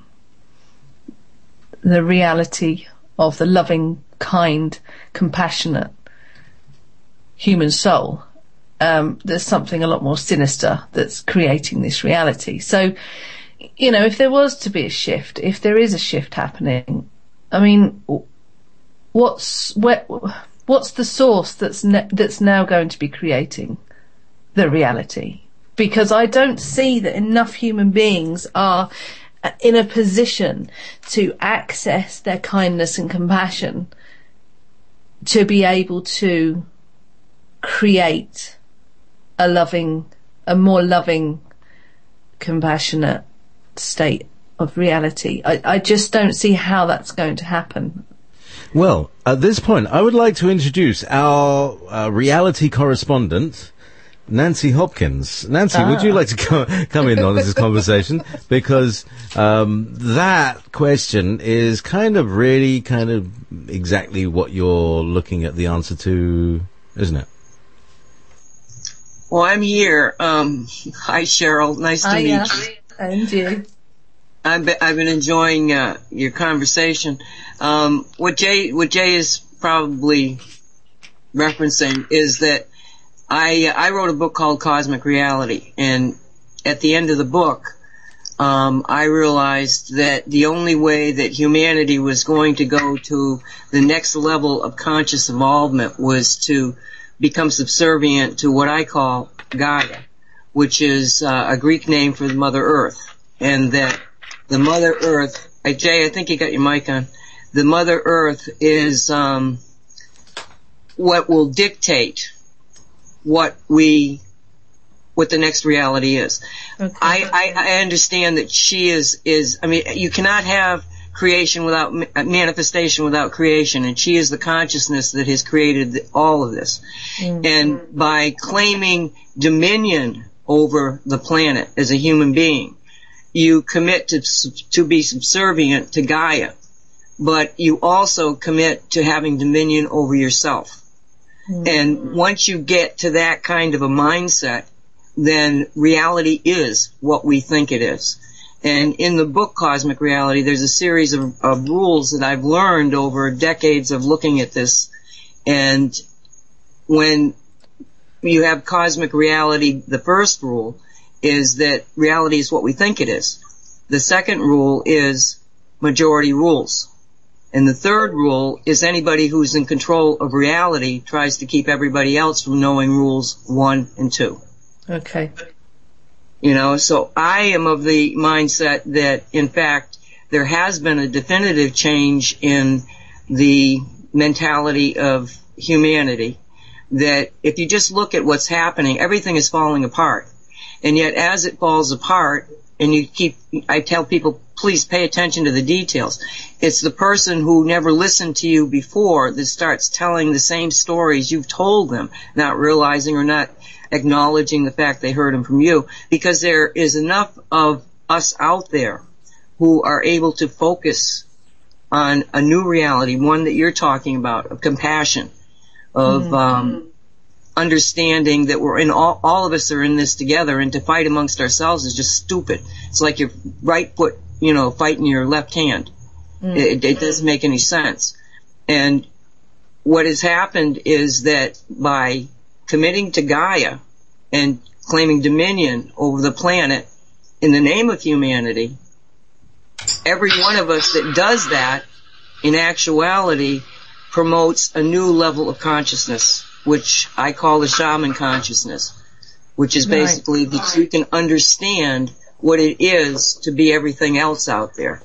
Speaker 2: the reality of the loving, kind, compassionate human soul. There's something a lot more sinister that's creating this reality. So, if there was to be a shift, if there is a shift happening, I mean, what's the source that's now going to be creating the reality? Because I don't see that enough human beings are in a position to access their kindness and compassion to be able to create a more loving, compassionate state of reality. I just don't see how that's going to happen.
Speaker 1: Well, at this point, I would like to introduce our reality correspondent, Nancy Hopkins. Nancy, would you like to come in on this conversation? Because that question is kind of exactly what you're looking at the answer to, isn't it?
Speaker 3: Well, I'm here. Hi, Cheryl. Nice to meet you.
Speaker 2: And you.
Speaker 3: I've been enjoying your conversation. What Jay is probably referencing is that I wrote a book called Cosmic Reality, and at the end of the book, I realized that the only way that humanity was going to go to the next level of conscious involvement was to become subservient to what I call Gaia, which is a Greek name for the Mother Earth, and that the Mother Earth, Jay, I think you got your mic on. The Mother Earth is what will dictate what the next reality is. Okay. I understand that she is. I mean, you cannot have creation without manifestation without creation, and she is the consciousness that has created all of this. Mm-hmm. And by claiming dominion over the planet as a human being, you commit to be subservient to Gaia, but you also commit to having dominion over yourself. Mm-hmm. And once you get to that kind of a mindset, then reality is what we think it is. And in the book Cosmic Reality, there's a series of rules that I've learned over decades of looking at this. And when you have cosmic reality, the first rule is that reality is what we think it is. The second rule is majority rules. And the third rule is anybody who's in control of reality tries to keep everybody else from knowing rules 1 and 2.
Speaker 2: Okay.
Speaker 3: You know, so I am of the mindset that, in fact, there has been a definitive change in the mentality of humanity, that if you just look at what's happening, everything is falling apart. And yet as it falls apart, and I tell people, please pay attention to the details. It's the person who never listened to you before that starts telling the same stories you've told them, not realizing or not acknowledging the fact they heard them from you, because there is enough of us out there who are able to focus on a new reality, one that you're talking about, of compassion, of understanding that we're in all of us are in this together, and to fight amongst ourselves is just stupid. It's like your right foot, fighting your left hand. It doesn't make any sense. And what has happened is that by committing to Gaia and claiming dominion over the planet in the name of humanity, every one of us that does that, in actuality, promotes a new level of consciousness, which I call the shaman consciousness, which is basically that you can understand what it is to be everything else out there.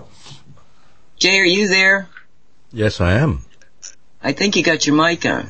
Speaker 3: Jay, are you there?
Speaker 1: Yes, I am.
Speaker 3: I think you got your mic on.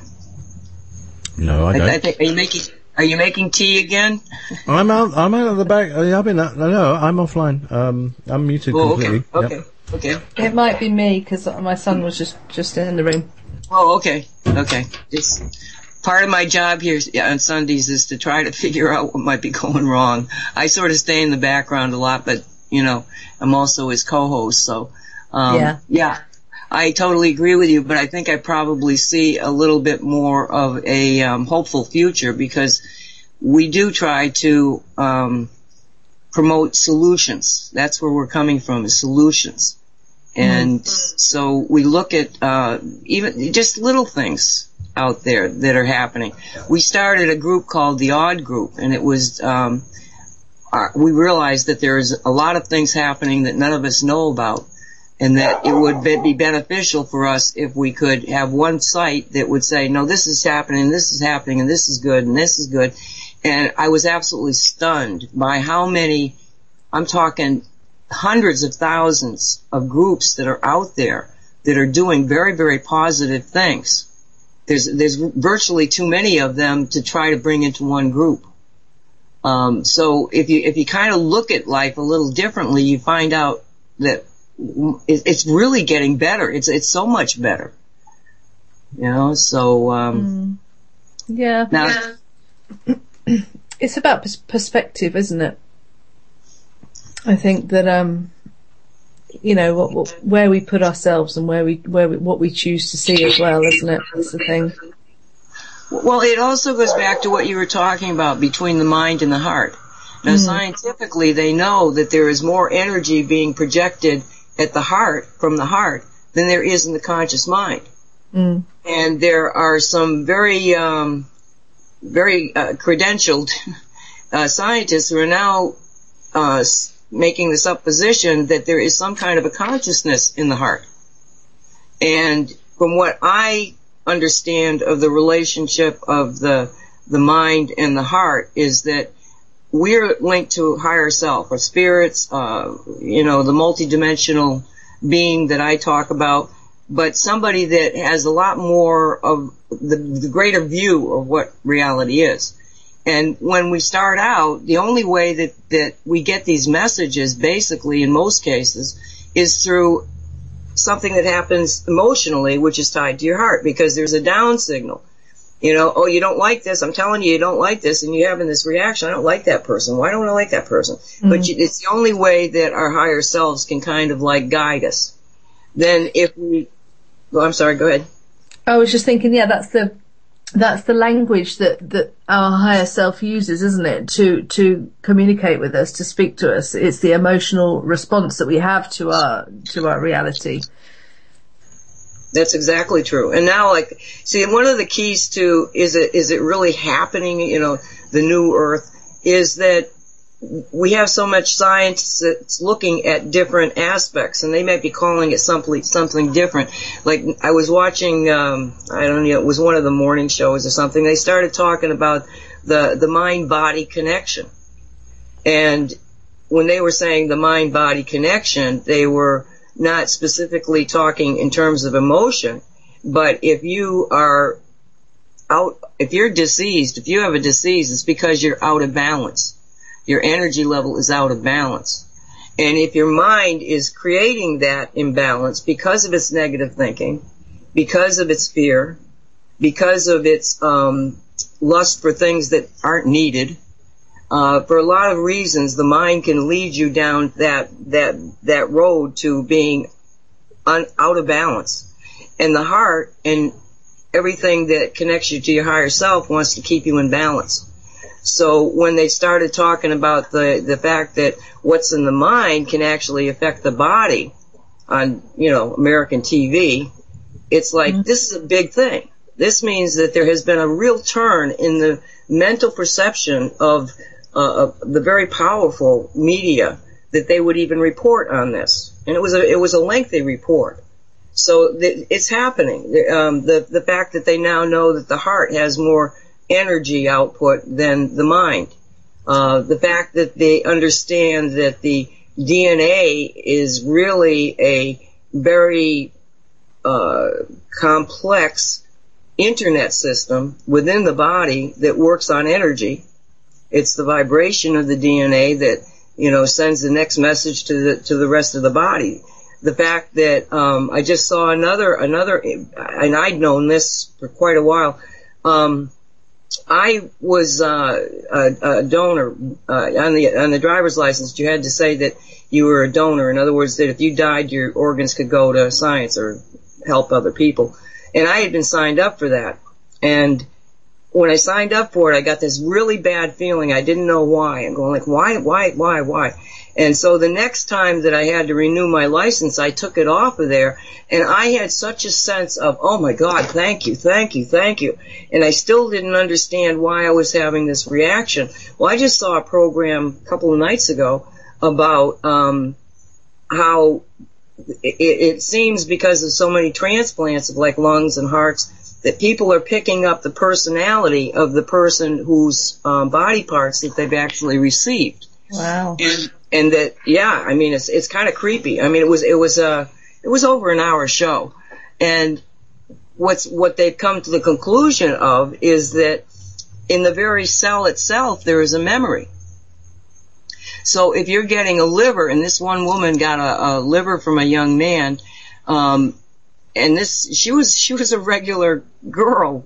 Speaker 1: No, I don't.
Speaker 3: Are you making tea again?
Speaker 1: I'm out of the back. No, I'm offline. I'm muted completely.
Speaker 3: Okay.
Speaker 2: It might be me, because my son was just in the room.
Speaker 3: Oh, okay. It's part of my job here on Sundays is to try to figure out what might be going wrong. I sort of stay in the background a lot, but, I'm also his co-host, so, yeah. I totally agree with you, but I think I probably see a little bit more of a hopeful future, because we do try to promote solutions. That's where we're coming from, is solutions. And so we look at even just little things out there that are happening. We started a group called the Odd Group, and it was we realized that there is a lot of things happening that none of us know about, and that it would be beneficial for us if we could have one site that would say, no, this is happening, this is happening, and this is good, and this is good. And I was absolutely stunned by how many, I'm talking hundreds of thousands of groups that are out there that are doing very, very positive things. There's virtually too many of them to try to bring into one group. So if you kind of look at life a little differently, you find out that it's really getting better. It's so much better. So,
Speaker 2: yeah.
Speaker 3: Now,
Speaker 2: it's about perspective, isn't it? I think that, where we put ourselves and what we choose to see as well, isn't it? That's the thing.
Speaker 3: Well, it also goes back to what you were talking about between the mind and the heart. Now, scientifically, they know that there is more energy being projected at the heart, from the heart, than there is in the conscious mind. And there are some very credentialed scientists who are now making the supposition that there is some kind of a consciousness in the heart. And from what I understand of the relationship of the mind and the heart, is that we're linked to higher self, or spirits, the multidimensional being that I talk about, but somebody that has a lot more of the greater view of what reality is. And when we start out, the only way that we get these messages, basically, in most cases, is through something that happens emotionally, which is tied to your heart, because there's a down signal. You don't like this. I'm telling you don't like this, and you're having this reaction. I don't like that person. Why don't I like that person? But it's the only way that our higher selves can kind of guide us. Then if we... Well, I'm sorry, go ahead.
Speaker 2: I was just thinking, that's that's the language that our higher self uses, isn't it? To communicate with us, to speak to us. It's the emotional response that we have to our reality.
Speaker 3: That's exactly true. And now, like, see, one of the keys to is it really happening? The new Earth is that we have so much science that's looking at different aspects, and they might be calling it something different. Like, I was watching, I don't know, it was one of the morning shows or something. They started talking about the mind-body connection. And when they were saying the mind-body connection, they were not specifically talking in terms of emotion, but if you are if you're diseased, if you have a disease, it's because you're out of balance. Your energy level is out of balance. And if your mind is creating that imbalance because of its negative thinking, because of its fear, because of its lust for things that aren't needed, for a lot of reasons, the mind can lead you down that road to being out of balance. And the heart and everything that connects you to your higher self wants to keep you in balance. So when they started talking about the fact that what's in the mind can actually affect the body on, American TV, it's like, This is a big thing. This means that there has been a real turn in the mental perception of the very powerful media that they would even report on this. And it was a lengthy report. So it's happening. The fact that they now know that the heart has more energy output than the mind. The fact that they understand that the DNA is really a very complex internet system within the body that works on energy. It's the vibration of the DNA that, sends the next message to the rest of the body. The fact that I just saw another, and I'd known this for quite a while. I was a donor on the driver's license. You had to say that you were a donor. In other words, that if you died, your organs could go to science or help other people. And I had been signed up for that. And when I signed up for it, I got this really bad feeling. I didn't know why. I'm going like, why? And so the next time that I had to renew my license, I took it off of there, and I had such a sense of, oh my God, thank you. And I still didn't understand why I was having this reaction. Well, I just saw a program a couple of nights ago about how it seems because of so many transplants of like lungs and hearts that people are picking up the personality of the person whose body parts that they've actually received.
Speaker 2: Wow.
Speaker 3: And that, yeah, I mean, it's kind of creepy. I mean, it was over an hour show. And what they've come to the conclusion of is that in the very cell itself, there is a memory. So if you're getting a liver, and this one woman got a liver from a young man, and she was a regular girl,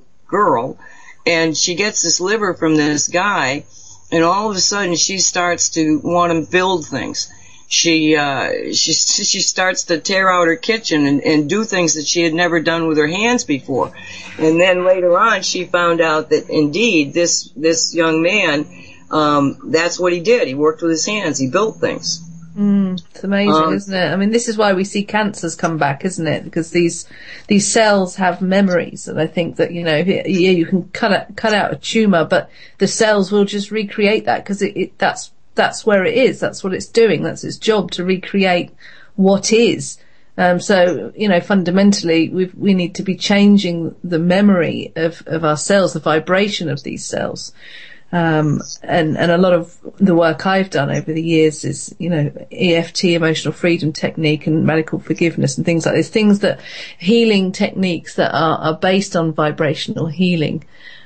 Speaker 3: and she gets this liver from this guy, and all of a sudden she starts to want to build things. She starts to tear out her kitchen and do things that she had never done with her hands before. And then later on she found out that indeed this young man, that's what he did. He worked with his hands. He built things.
Speaker 2: It's amazing, isn't it? I mean, this is why we see cancers come back, isn't it? Because these cells have memories, and I think that you can cut out a tumor, but the cells will just recreate that because that's where it is. That's what it's doing. That's its job, to recreate what is. So fundamentally, we need to be changing the memory of our cells, the vibration of these cells. And a lot of the work I've done over the years is, EFT, emotional freedom technique, and radical forgiveness and things like this, healing techniques that are based on vibrational healing.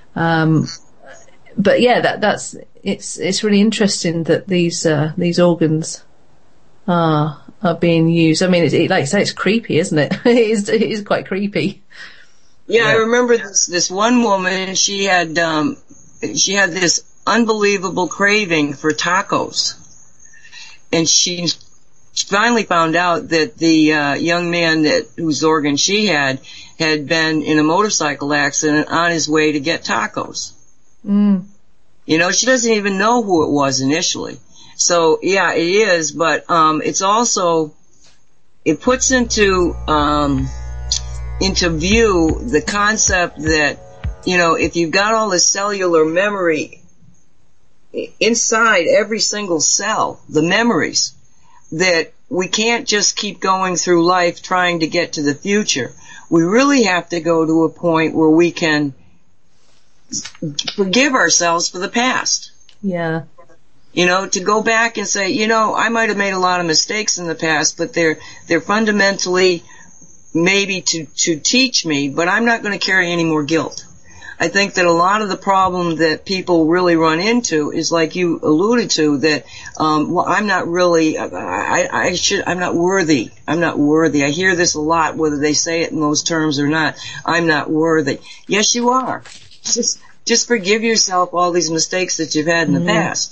Speaker 2: But yeah, it's really interesting that these organs are being used. I mean, like you say, it's creepy, isn't it? It is quite creepy.
Speaker 3: Yeah, I remember this one woman, she had this unbelievable craving for tacos. And she she finally found out that the young man whose organ she had been in a motorcycle accident on his way to get tacos.
Speaker 2: Mm.
Speaker 3: You know, she doesn't even know who it was initially. So yeah, it is, but it's also, it puts into view the concept that, you know, if you've got all this cellular memory inside every single cell, the memories, that we can't just keep going through life trying to get to the future. We really have to go to a point where we can forgive ourselves for the past.
Speaker 2: Yeah.
Speaker 3: You know, to go back and say, you know, I might have made a lot of mistakes in the past, but they're fundamentally maybe to teach me, but I'm not going to carry any more guilt. I think that a lot of the problem that people really run into is, like you alluded to, that, well, I'm not really, I'm not worthy. I'm not worthy. I hear this a lot, whether they say it in those terms or not. I'm not worthy. Yes, you are. Just forgive yourself all these mistakes that you've had in the past.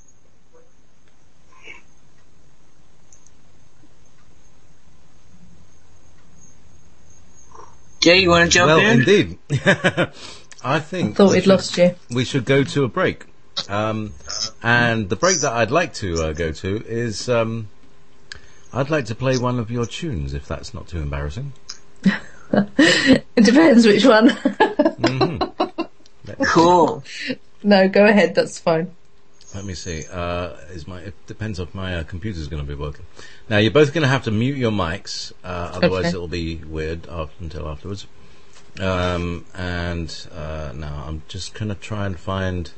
Speaker 3: Jay, you want to jump in?
Speaker 1: Well, indeed. I
Speaker 2: thought we'd lost you.
Speaker 1: We should go to a break. And the break that I'd like to go to is, I'd like to play one of your tunes, if that's not too embarrassing.
Speaker 2: It depends which one.
Speaker 3: Cool.
Speaker 2: No, go ahead, that's fine.
Speaker 1: Let me see. It depends if my computer's going to be working. Now, you're both going to have to mute your mics, otherwise it'll be weird until afterwards. Now I'm just going to try and find,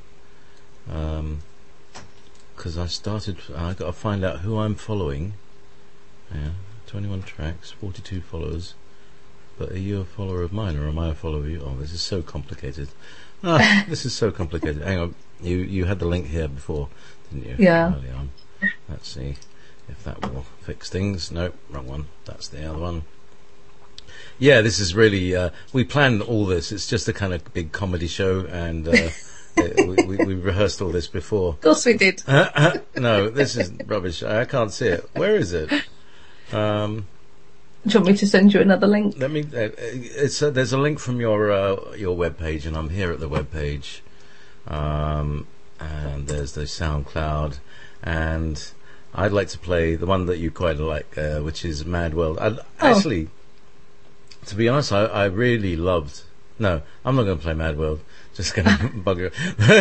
Speaker 1: because I've got to find out who I'm following. Yeah, 21 tracks, 42 followers. But are you a follower of mine, or am I a follower of you? Oh, this is so complicated. This is so complicated. Hang on, you had the link here before, didn't you?
Speaker 2: Yeah.
Speaker 1: Early on. Let's see if that will fix things. Nope, wrong one. That's the other one. Yeah, this is really, we planned all this. It's just a kind of big comedy show, and we rehearsed all this before.
Speaker 2: Of course we did.
Speaker 1: No, this is rubbish. I can't see it. Where is it?
Speaker 2: Do you want me to send you another link?
Speaker 1: Let me. There's a link from your webpage, and I'm here at the webpage, and there's the SoundCloud, and I'd like to play the one that you quite like, which is Mad World. Actually, to be honest, I really loved. No, I'm not going to play Mad World. Just going to bugger.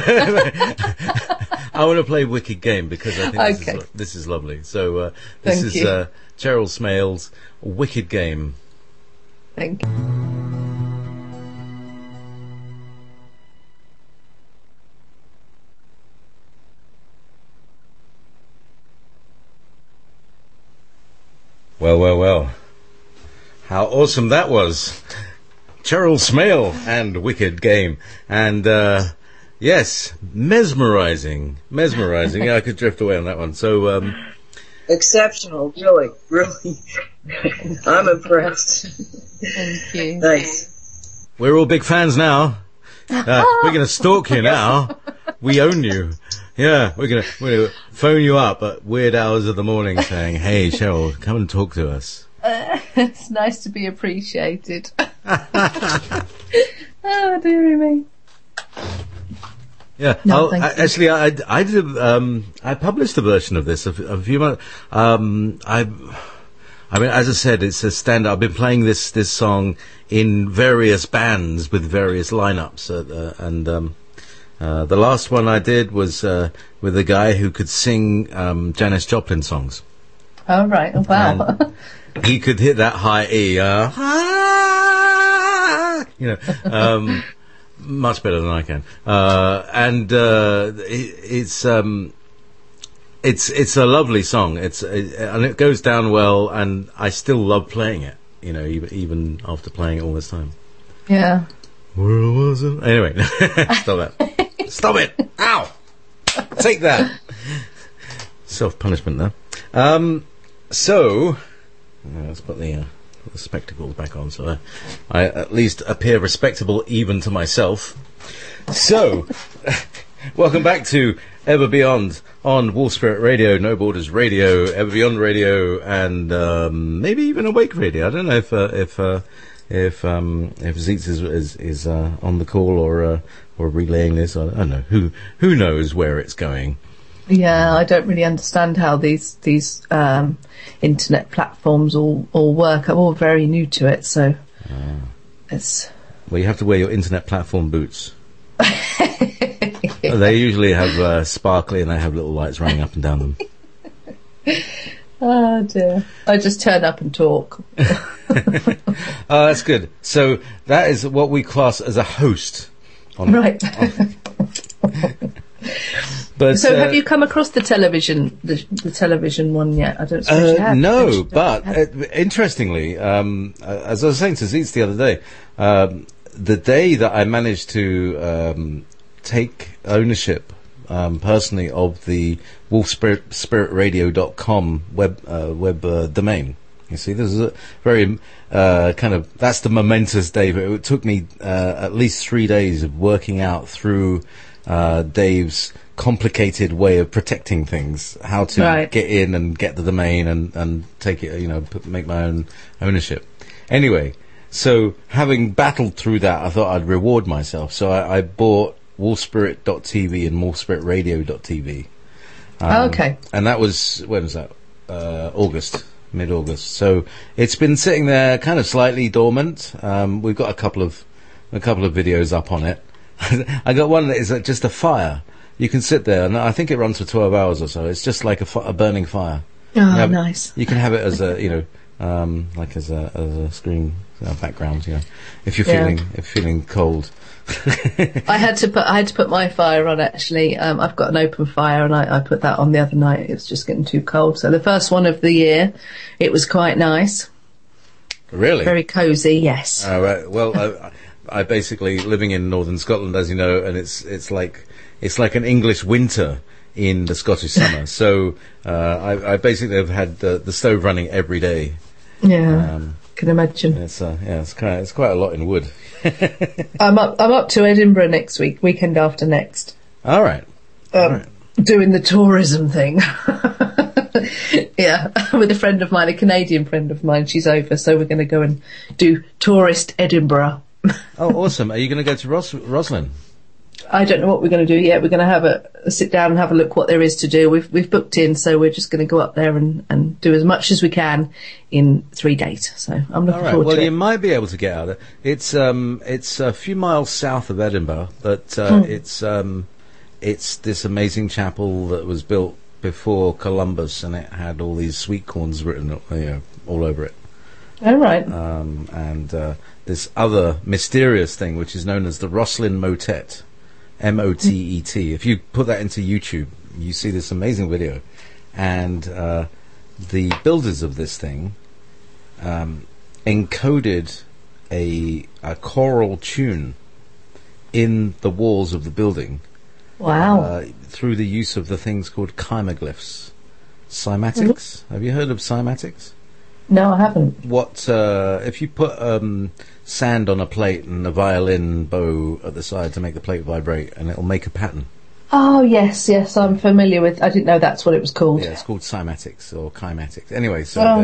Speaker 1: I want to play Wicked Game because I think this is lovely. So this is Cheryl Smales' Wicked Game.
Speaker 2: Thank you.
Speaker 1: Well. How awesome that was. Cheryl Smale and Wicked Game. And, yes, mesmerizing. Yeah, I could drift away on that one. So,
Speaker 3: exceptional, really. I'm impressed.
Speaker 2: Thank you.
Speaker 3: Nice.
Speaker 1: We're all big fans now. We're going to stalk you now. We own you. Yeah, we're going to phone you up at weird hours of the morning saying, hey, Cheryl, come and talk to us.
Speaker 2: It's nice to be appreciated. Oh, dearie me.
Speaker 1: Yeah,
Speaker 2: no,
Speaker 1: actually, I did. I published a version of this a few months. I mean, as I said, it's a standard. I've been playing this song in various bands with various lineups, and the last one I did was with a guy who could sing Janis Joplin songs.
Speaker 2: Oh right! Oh, wow.
Speaker 1: And he could hit that high E, much better than I can. It's a lovely song. And it goes down well, and I still love playing it. You know, even after playing it all this time.
Speaker 2: Yeah.
Speaker 1: Where was it? Anyway, stop that. Stop it! Ow! Take that. Self-punishment there. So, let's put the spectacles back on so I at least appear respectable even to myself. So, welcome back to Ever Beyond on Wolf Spirit Radio, No Borders Radio, Ever Beyond Radio, and maybe even Awake Radio. I don't know if Zeitz is on the call or relaying this. I don't know. Who knows where it's going?
Speaker 2: Yeah, I don't really understand how these internet platforms all work. I'm all very new to it, so it's.
Speaker 1: Well, you have to wear your internet platform boots. They usually have sparkly, and they have little lights running up and down them.
Speaker 2: Oh dear! I just turn up and talk.
Speaker 1: Oh, that's good. So that is what we class as a host.
Speaker 2: Right.
Speaker 1: But,
Speaker 2: so have you come across the television one yet? I don't suppose you have.
Speaker 1: No, but interestingly, as I was saying to Zeitz the other day, the day that I managed to take ownership personally of the wolfspiritradio.com web domain. You see, this is a very that's the momentous day. But it took me at least 3 days of working out through Dave's complicated way of protecting things, how to get in and get the domain and take it, make my own ownership. Anyway, so having battled through that, I thought I'd reward myself. So I bought wolfspirit.tv and wolfspiritradio.tv.
Speaker 2: Okay.
Speaker 1: And that was, when was that? Mid-August. So it's been sitting there kind of slightly dormant. We've got a couple of videos up on it. I got one that is just a fire. You can sit there, and I think it runs for 12 hours or so. It's just like a burning fire.
Speaker 2: Oh, nice.
Speaker 1: You can have it as a, like as a screen background, if you're feeling cold.
Speaker 2: I had to put my fire on actually. I've got an open fire, and I put that on the other night. It was just getting too cold. So the first one of the year, it was quite nice.
Speaker 1: Really?
Speaker 2: Very cosy, yes.
Speaker 1: Right. Well, I basically living in northern Scotland, as you know, and it's like an English winter in the Scottish summer. So I basically have had the stove running every day.
Speaker 2: Yeah, can imagine.
Speaker 1: It's quite a lot in wood.
Speaker 2: I'm up to Edinburgh next weekend after next.
Speaker 1: All right.
Speaker 2: Doing the tourism thing. Yeah, with a friend of mine, a Canadian friend of mine. She's over, so we're going to go and do tourist Edinburgh.
Speaker 1: Oh, awesome! Are you going to go to Roslin?
Speaker 2: I don't know what we're going to do yet. We're going to have a sit down and have a look what there is to do. We've booked in, so we're just going to go up there and do as much as we can in 3 days. So I'm looking forward to it.
Speaker 1: Well, you might be able to get out of it. It's a few miles south of Edinburgh, but it's this amazing chapel that was built before Columbus, and it had all these sweet corns written all over it.
Speaker 2: Oh, right.
Speaker 1: And this other mysterious thing, which is known as the Roslin Motet. Motet. If you put that into YouTube, you see this amazing video, and the builders of this thing encoded a choral tune in the walls of the building.
Speaker 2: Wow!
Speaker 1: Through the use of the things called chymoglyphs, cymatics. Have you heard of cymatics?
Speaker 2: No, I haven't.
Speaker 1: What if you put sand on a plate and a violin bow at the side to make the plate vibrate, and it'll make a pattern?
Speaker 2: Oh, yes, I'm familiar with. I didn't know that's what it was called.
Speaker 1: Yeah, it's called cymatics or chymatics. Anyway, so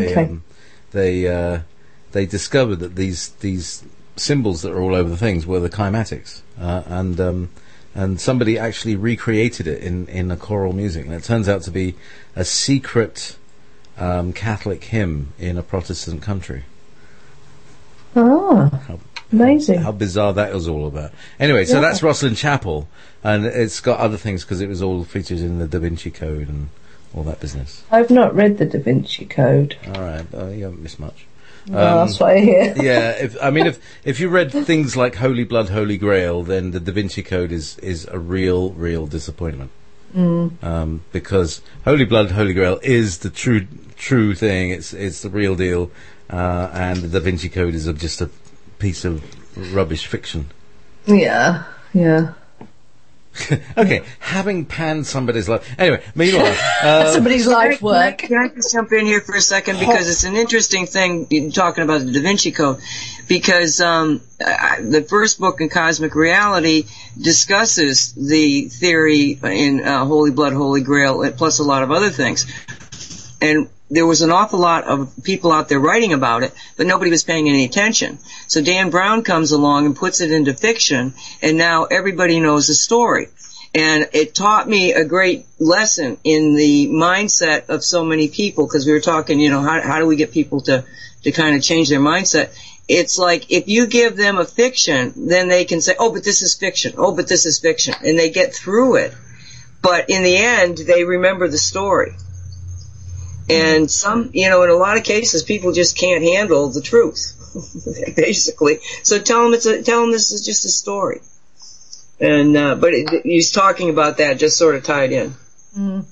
Speaker 1: they discovered that these symbols that are all over the things were the chymatics, and somebody actually recreated it in a choral music, and it turns out to be a secret Catholic hymn in a Protestant country.
Speaker 2: Oh, amazing.
Speaker 1: How bizarre that was all about. Anyway, so that's Roslin Chapel, and it's got other things because it was all featured in the Da Vinci Code and all that business.
Speaker 2: I've not read the Da Vinci Code.
Speaker 1: All right, you haven't missed much.
Speaker 2: That's what I hear.
Speaker 1: Yeah, if you read things like Holy Blood, Holy Grail, then the Da Vinci Code is a real disappointment. Because Holy Blood, Holy Grail is the true thing. It's the real deal, and the Da Vinci Code is just a piece of rubbish fiction.
Speaker 2: Yeah.
Speaker 1: Okay, having panned somebody's life. Anyway, meanwhile,
Speaker 2: somebody's life work.
Speaker 3: Can I just jump in here for a second, because it's an interesting thing talking about the Da Vinci Code, because the first book in Cosmic Reality discusses the theory in Holy Blood, Holy Grail, plus a lot of other things, and there was an awful lot of people out there writing about it, but nobody was paying any attention. So Dan Brown comes along and puts it into fiction, and now everybody knows the story. And it taught me a great lesson in the mindset of so many people, because we were talking, how do we get people to kind of change their mindset? It's like, if you give them a fiction, then they can say, oh, but this is fiction. Oh, but this is fiction. And they get through it. But in the end, they remember the story. And in a lot of cases, people just can't handle the truth, basically. So tell them this is just a story. And, but he's talking about that, just sort of tied in. Mm.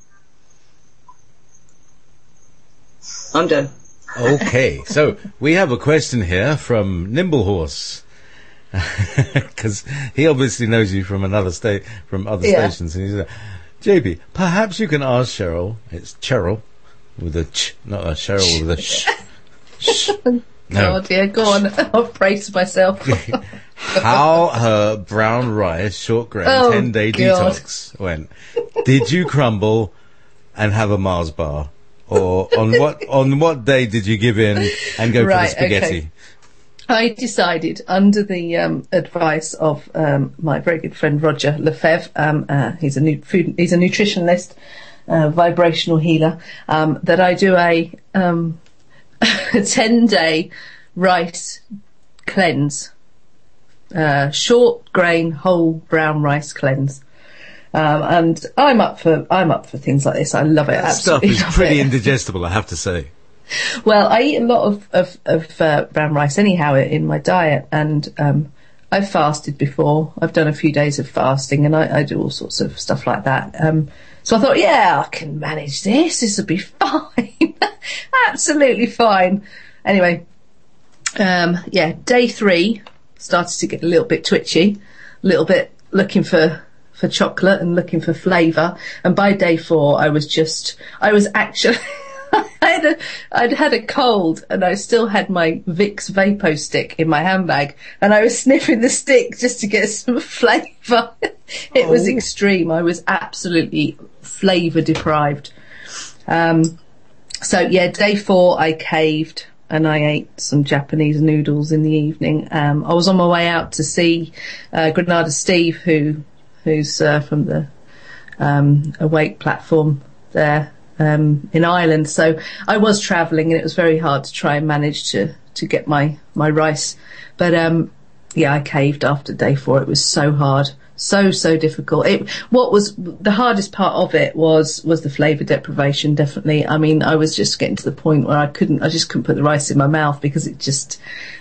Speaker 3: I'm done.
Speaker 1: Okay, so we have a question here from Nimblehorse, because he obviously knows you from other stations. And he said, JP, perhaps you can ask Cheryl. It's Cheryl with a ch, not a Cheryl with a sh.
Speaker 2: No. Oh dear, go on. I'll brace myself.
Speaker 1: How her brown rice short grain 10-day detox went. Did you crumble and have a Mars bar? Or on what day did you give in and go for the spaghetti? Okay.
Speaker 2: I decided, under the advice of my very good friend Roger Lefebvre, he's a nutritionist, vibrational healer, that I do a 10-day rice cleanse, short grain whole brown rice cleanse. And I'm up for things like this. I love it.
Speaker 1: That stuff is pretty indigestible, I have to say.
Speaker 2: Well, I eat a lot of brown rice anyhow in my diet, and I've fasted before. I've done a few days of fasting, and I do all sorts of stuff like that. So I thought, I can manage this. This will be fine. Absolutely fine. Anyway, day 3 started to get a little bit twitchy, a little bit looking for chocolate and looking for flavour. And by day 4, I was actually, I'd had a cold, and I still had my Vicks Vapo stick in my handbag, and I was sniffing the stick just to get some flavour. It was extreme. I was absolutely flavour deprived. So day 4 I caved, and I ate some Japanese noodles in the evening. I was on my way out to see Granada Steve, who's from the Awake platform there in Ireland. So I was travelling, and it was very hard to try and manage to get my rice. But I caved after day 4. It was so hard. So difficult. What was the hardest part of it was the flavour deprivation, definitely. I mean, I was just getting to the point where I just couldn't put the rice in my mouth, because it just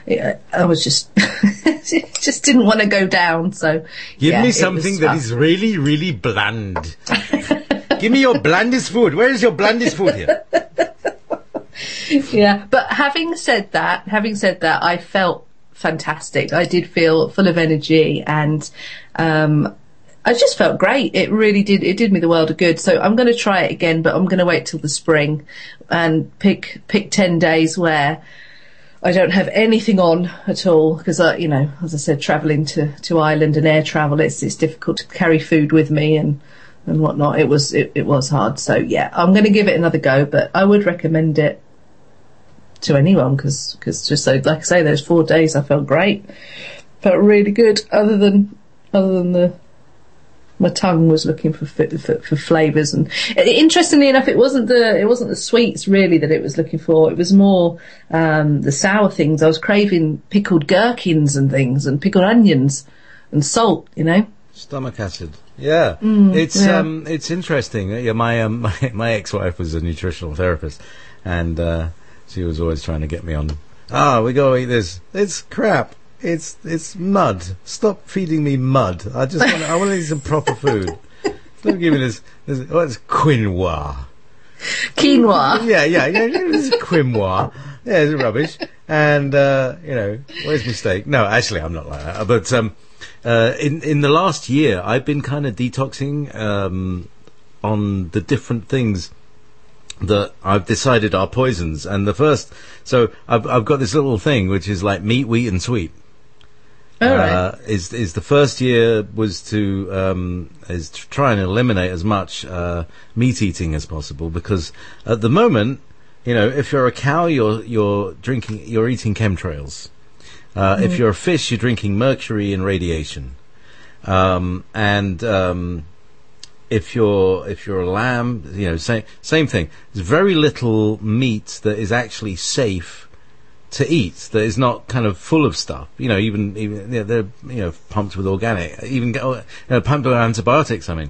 Speaker 2: didn't want to go down. So
Speaker 1: give me something that is really, really bland. Give me your blandest food. Where is your blandest food here?
Speaker 2: Yeah, but having said that, I felt fantastic. I did feel full of energy, and I just felt great. It really did. It did me the world of good. So I'm going to try it again, but I'm going to wait till the spring and pick 10 days where I don't have anything on at all, because as I said, travelling to Ireland and air travel, it's difficult to carry food with me and whatnot. It was hard. So I'm going to give it another go, but I would recommend it to anyone, because just so, like I say, those 4 days I felt great, felt really good. Other than my tongue was looking for flavours, and interestingly enough, it wasn't the sweets really that it was looking for. It was more the sour things. I was craving pickled gherkins and things, and pickled onions and salt.
Speaker 1: Stomach acid. Yeah, it's interesting. Yeah, my ex-wife was a nutritional therapist, and she was always trying to get me on. We gotta eat this. It's crap. It's mud. Stop feeding me mud. I want to eat some proper food. Don't give me this. It's quinoa.
Speaker 2: Quinoa.
Speaker 1: Yeah. This is quinoa. Yeah, it's rubbish. And where's my steak? No, actually, I'm not like that. But in the last year, I've been kind of detoxing on the different things that I've decided are poisons. And the first, so I've got this little thing which is like meat, wheat, and sweet.
Speaker 2: Right.
Speaker 1: Is the first year was to try and eliminate as much meat eating as possible, because at the moment, if you're a cow, you're eating chemtrails. If you're a fish, you're drinking mercury and radiation. If you're a lamb, same thing. There's very little meat that is actually safe to eat, that is not kind of full of stuff. Even they're pumped with organic, pumped with antibiotics. I mean,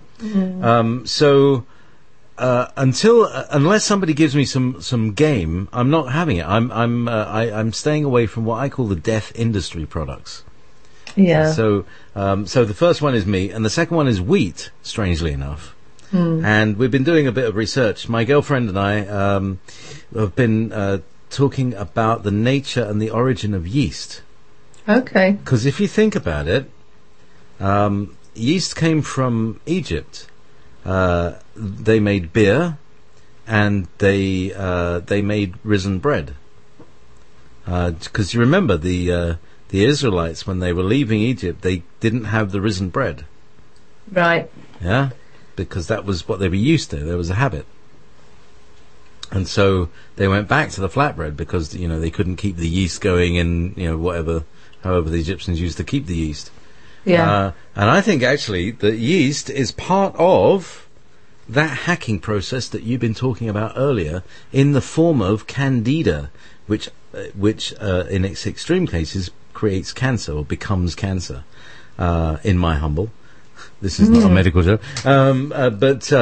Speaker 1: unless somebody gives me some game, I'm not having it. I'm staying away from what I call the death industry products.
Speaker 2: Yeah.
Speaker 1: So the first one is meat, and the second one is wheat, strangely enough. And we've been doing a bit of research. My girlfriend and I have been talking about the nature and the origin of yeast.
Speaker 2: Okay.
Speaker 1: Because if you think about it, yeast came from Egypt. They made beer, and they made risen bread. Because you remember the Israelites, when they were leaving Egypt, they didn't have the risen bread.
Speaker 2: Right.
Speaker 1: Yeah, because that was what they were used to. There was a habit. And so they went back to the flatbread because, they couldn't keep the yeast going in, however the Egyptians used to keep the yeast.
Speaker 2: Yeah.
Speaker 1: And I think actually that yeast is part of that hacking process that you've been talking about earlier, in the form of candida, which in its extreme cases creates cancer or becomes cancer. In my humble, this is not a medical joke, but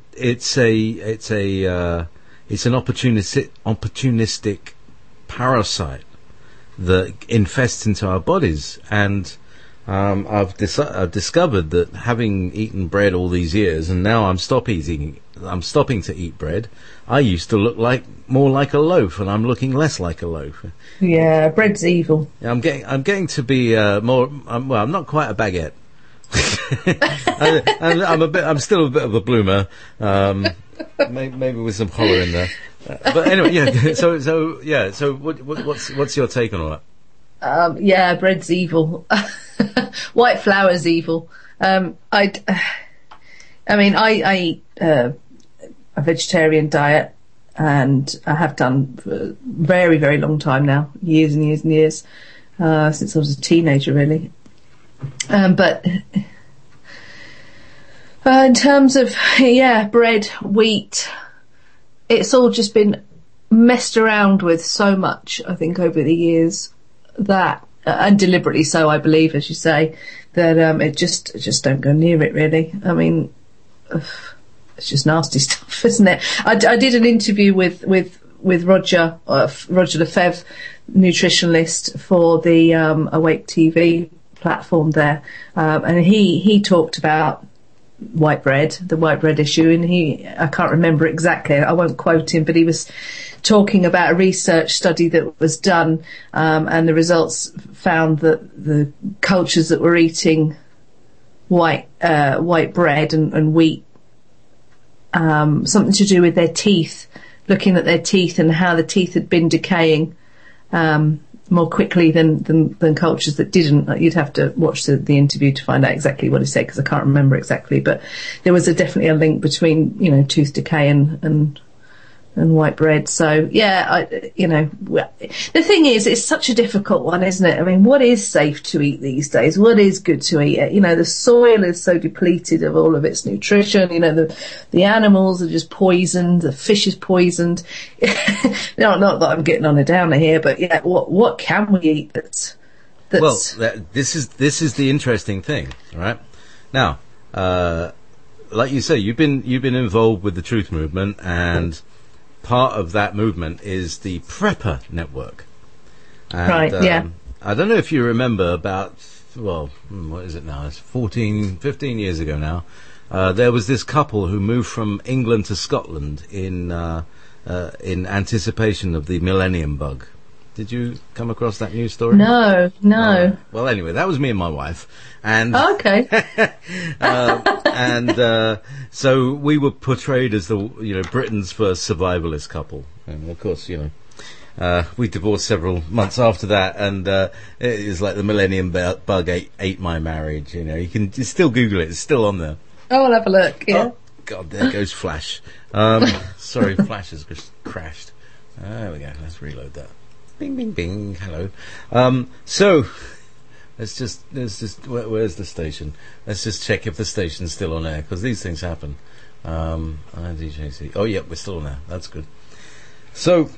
Speaker 1: it's an opportunistic parasite that infests into our bodies. And I've discovered that, having eaten bread all these years, and now I'm stopping to eat bread. I used to look more like a loaf, and I'm looking less like a loaf.
Speaker 2: Yeah, bread's evil.
Speaker 1: I'm getting to be more. I'm not quite a baguette. I'm still a bit of a bloomer. Maybe with some collar in there. But anyway, yeah. So what's your take on all that?
Speaker 2: Yeah, bread's evil. White flour's evil. I eat a vegetarian diet, and I have done for a very, very long time now, years and years and years, since I was a teenager, really. But in terms of, bread, wheat, it's all just been messed around with so much, I think, over the years, that, and deliberately so, I believe, as you say, that it just don't go near it, really. I mean, it's just nasty stuff, isn't it? I did an interview with Roger Lefebvre, nutritionalist, for the Awake TV platform there, and he talked about the white bread issue, and I can't remember exactly, I won't quote him, but he was talking about a research study that was done, and the results found that the cultures that were eating white bread and wheat, something to do with their teeth, looking at their teeth and how the teeth had been decaying more quickly than cultures that didn't. You'd have to watch the interview to find out exactly what he said, because I can't remember exactly, but there was definitely a link between tooth decay and white bread. So yeah, the thing is, it's such a difficult one, isn't it? I mean, what is safe to eat these days? What is good to eat? The soil is so depleted of all of its nutrition. The animals are just poisoned. The fish is poisoned. Not that I'm getting on a downer here, but yeah, what can we eat that's
Speaker 1: well, this is the interesting thing, right? Now, like you say, you've been involved with the Truth Movement, and part of that movement is the Prepper Network. And,
Speaker 2: right, yeah.
Speaker 1: I don't know if you remember about, what is it now? It's 15 years ago now. There was this couple who moved from England to Scotland in anticipation of the millennium bug. Did you come across that news story?
Speaker 2: No.
Speaker 1: Well, anyway, that was me and my wife, and
Speaker 2: Okay.
Speaker 1: so we were portrayed as the Britain's first survivalist couple, and of course we divorced several months after that, and it was like the millennium bug ate my marriage. You can still Google it; it's still on there.
Speaker 2: Oh, I'll have a look. Yeah.
Speaker 1: Oh, God, there goes Flash. Sorry, Flash has just crashed. There we go. Let's reload that. Bing, bing, bing. Hello. So let's just. Where's the station? Let's just check if the station's still on air, because these things happen. DJC. Oh, yeah, we're still on air. That's good. So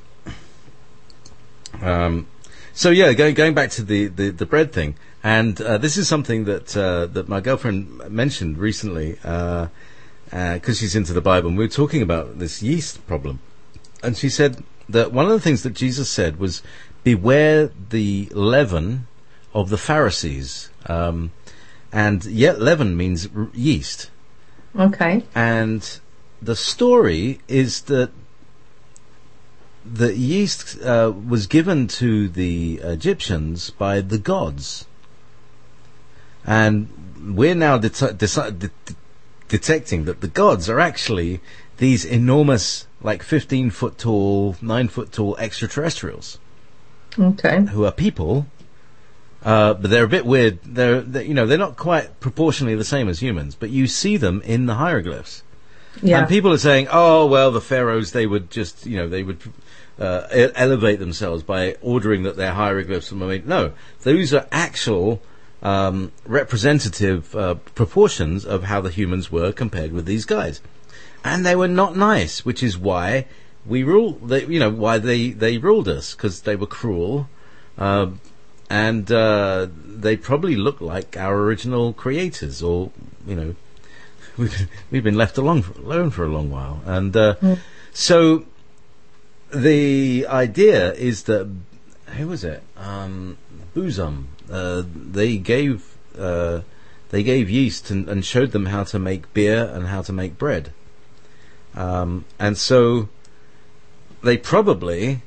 Speaker 1: yeah, going back to the bread thing, and this is something that my girlfriend mentioned recently, because she's into the Bible, and we were talking about this yeast problem, and she said that one of the things that Jesus said was, "Beware the leaven of the Pharisees," and yet leaven means yeast.
Speaker 2: Okay.
Speaker 1: And the story is that the yeast was given to the Egyptians by the gods, and we're now detecting that the gods are actually these enormous, like 15-foot tall, 9-foot tall extraterrestrials.
Speaker 2: Okay.
Speaker 1: Who are people, but they're a bit weird. They're not quite proportionally the same as humans, but you see them in the hieroglyphs.
Speaker 2: Yeah.
Speaker 1: And people are saying, "Oh, well, the pharaohs, they would just, they would elevate themselves by ordering that their hieroglyphs were made." No, those are actual representative proportions of how the humans were compared with these guys, and they were not nice, which is why we rule. Why they ruled us, because they were cruel, and they probably looked like our original creators, or we've been left alone for a long while, and so the idea is that, who was it? Buzum. They gave yeast and showed them how to make beer and how to make bread, and so they probably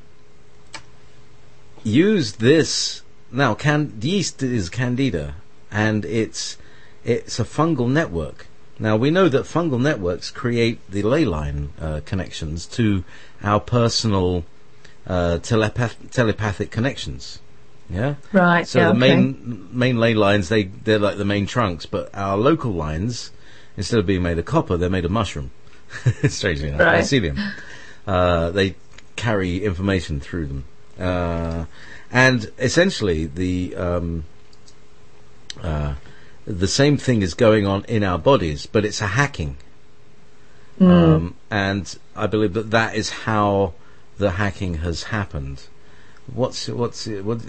Speaker 1: used this. Now, yeast is candida, and it's a fungal network. Now, we know that fungal networks create the ley line connections to our personal telepathic connections. Yeah?
Speaker 2: Right.
Speaker 1: So
Speaker 2: yeah,
Speaker 1: the
Speaker 2: okay.
Speaker 1: main ley lines, they're like the main trunks, but our local lines, instead of being made of copper, they're made of mushroom. Strangely enough,
Speaker 2: Right.
Speaker 1: mycelium. They carry information through them. And essentially, the same thing is going on in our bodies, but it's a hacking. And I believe that is how the hacking has happened. What have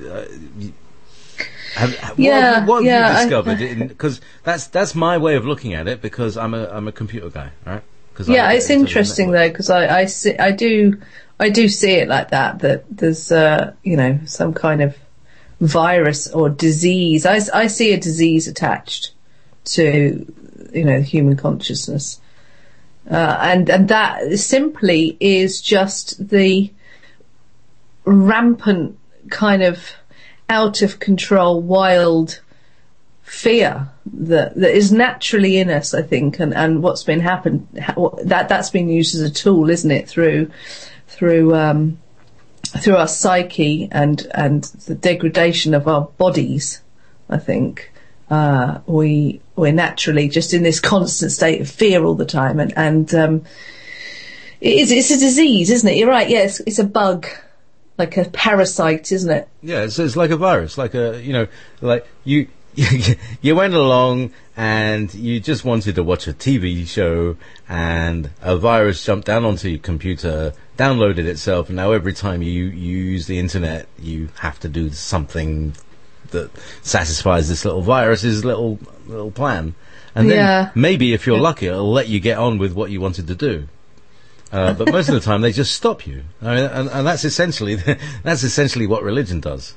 Speaker 1: you discovered? Because that's my way of looking at it, because I'm a computer guy, right?
Speaker 2: Yeah, it's interesting though, because I do see it like that there's some kind of virus or disease. I see a disease attached to human consciousness, and that simply is just the rampant kind of out of control wild fear that is naturally in us, I think, and what's been happened, that's been used as a tool, isn't it, through our psyche and the degradation of our bodies. I think we're naturally just in this constant state of fear all the time, and it's a disease, isn't it? You're right. Yes, it's a bug, like a parasite, isn't it?
Speaker 1: Yeah, it's like a virus, like like you. You went along and you just wanted to watch a TV show, and a virus jumped down onto your computer, downloaded itself, and now every time you use the internet, you have to do something that satisfies this little virus's little plan. And then maybe, if you're lucky, it'll let you get on with what you wanted to do. But most of the time, they just stop you. I mean, and that's essentially what religion does.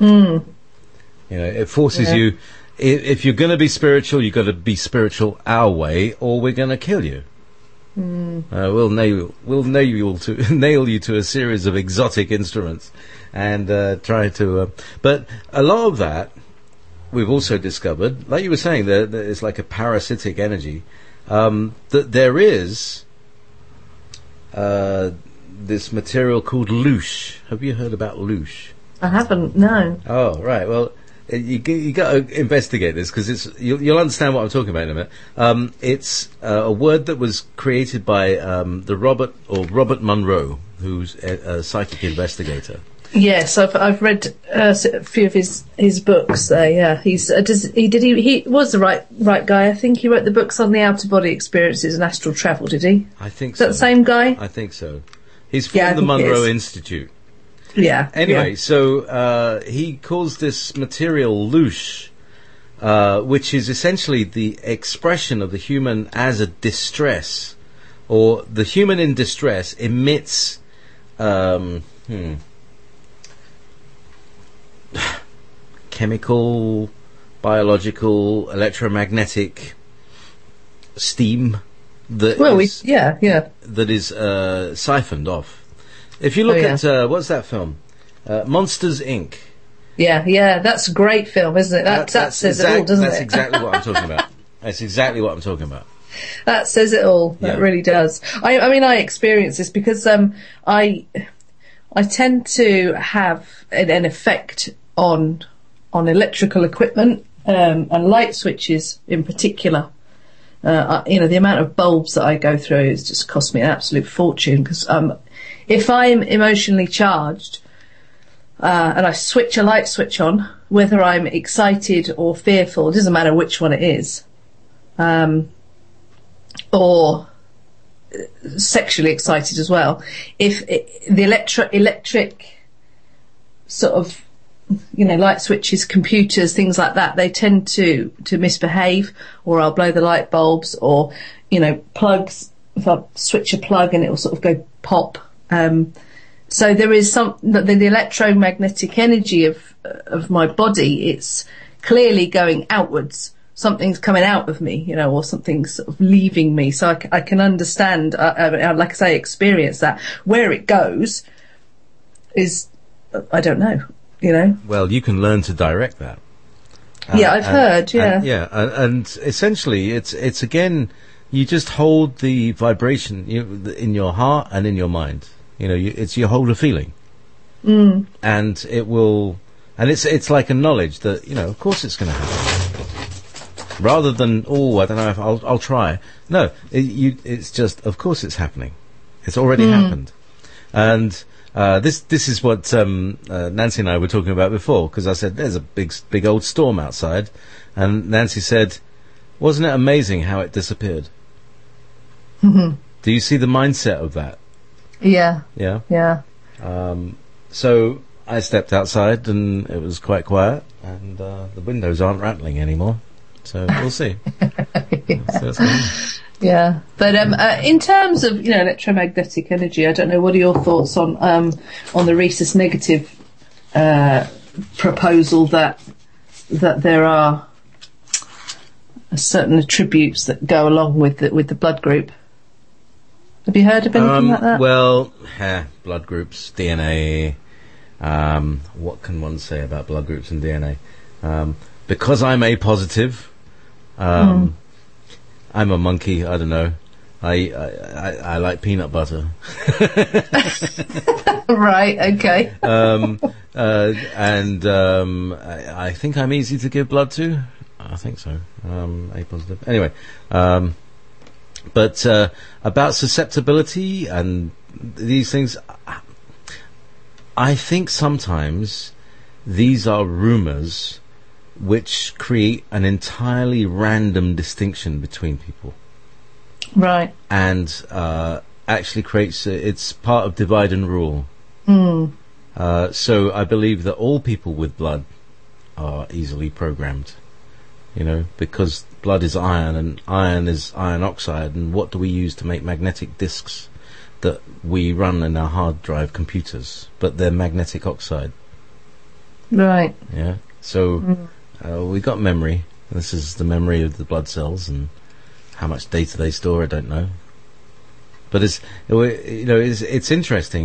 Speaker 1: It forces you. If you're going to be spiritual, you've got to be spiritual our way, or we're going to kill you. We'll nail you to a series of exotic instruments and try to. But a lot of that we've also discovered, like you were saying, that it's like a parasitic energy. That there is this material called loosh. Have you heard about loosh?
Speaker 2: I haven't. No.
Speaker 1: Oh, right. Well, you got to investigate this because you'll understand what I'm talking about in a minute. It's a word that was created by Robert Monroe, who's a psychic investigator.
Speaker 2: Yes, I've read a few of his books. Yeah, he was the right guy. I think he wrote the books on the outer body experiences and astral travel. Did he?
Speaker 1: I think
Speaker 2: Is
Speaker 1: so.
Speaker 2: that the same guy?
Speaker 1: I think so. He's from the Monroe Institute.
Speaker 2: Yeah.
Speaker 1: Anyway,
Speaker 2: yeah.
Speaker 1: So he calls this material loosh, which is essentially the expression of the human as a distress, or the human in distress emits chemical, biological, electromagnetic steam that is siphoned off. If you look at what's that film, Monsters Inc.
Speaker 2: Yeah, that's a great film, isn't it? That says it all, doesn't it?
Speaker 1: That's exactly what I'm talking about. That's exactly what I'm talking about.
Speaker 2: That says it all.
Speaker 1: Yeah.
Speaker 2: That really does. I mean, I experience this because I tend to have an effect on electrical equipment and light switches in particular. The amount of bulbs that I go through has just cost me an absolute fortune because if I'm emotionally charged and I switch a light switch on, whether I'm excited or fearful, it doesn't matter which one it is, or sexually excited as well, if the electric sort of, light switches, computers, things like that, they tend to misbehave, or I'll blow the light bulbs, or, plugs, if I switch a plug and it will sort of go pop. So there is the electromagnetic energy of my body, it's clearly going outwards. Something's coming out of me, or something's sort of leaving me. So I can understand, like I say, experience that. Where it goes is, I don't know,
Speaker 1: Well, you can learn to direct that.
Speaker 2: Yeah, I've heard, yeah.
Speaker 1: And essentially it's again, you just hold the vibration in your heart and in your mind. You hold a feeling. And it will, and it's like a knowledge that, of course it's going to happen. Rather than, I don't know if I'll try. No, it's just, of course it's happening. It's already happened. And this is what Nancy and I were talking about before, because I said, there's a big old storm outside. And Nancy said, wasn't it amazing how it disappeared? Do you see the mindset of that?
Speaker 2: Yeah.
Speaker 1: Yeah?
Speaker 2: Yeah.
Speaker 1: So I stepped outside and it was quite quiet, and the windows aren't rattling anymore. So we'll see.
Speaker 2: Yeah, but in terms of electromagnetic energy, I don't know. What are your thoughts on the rhesus negative proposal that there are certain attributes that go along with the blood group? Have you heard of anything like that?
Speaker 1: Well, blood groups, DNA. What can one say about blood groups and DNA? Because I'm A positive. I'm a monkey. I don't know. I like peanut butter.
Speaker 2: Right. Okay.
Speaker 1: I think I'm easy to give blood to. I think so. A positive. Anyway, but about susceptibility and these things, I think sometimes these are rumours which create an entirely random distinction between people.
Speaker 2: Right.
Speaker 1: And actually creates, it's part of divide and rule. So I believe that all people with blood are easily programmed, because blood is iron and iron is iron oxide, and what do we use to make magnetic discs that we run in our hard drive computers? But they're magnetic oxide.
Speaker 2: Right.
Speaker 1: Yeah. So we got memory. This is the memory of the blood cells, and how much data they store, I don't know. But it's interesting,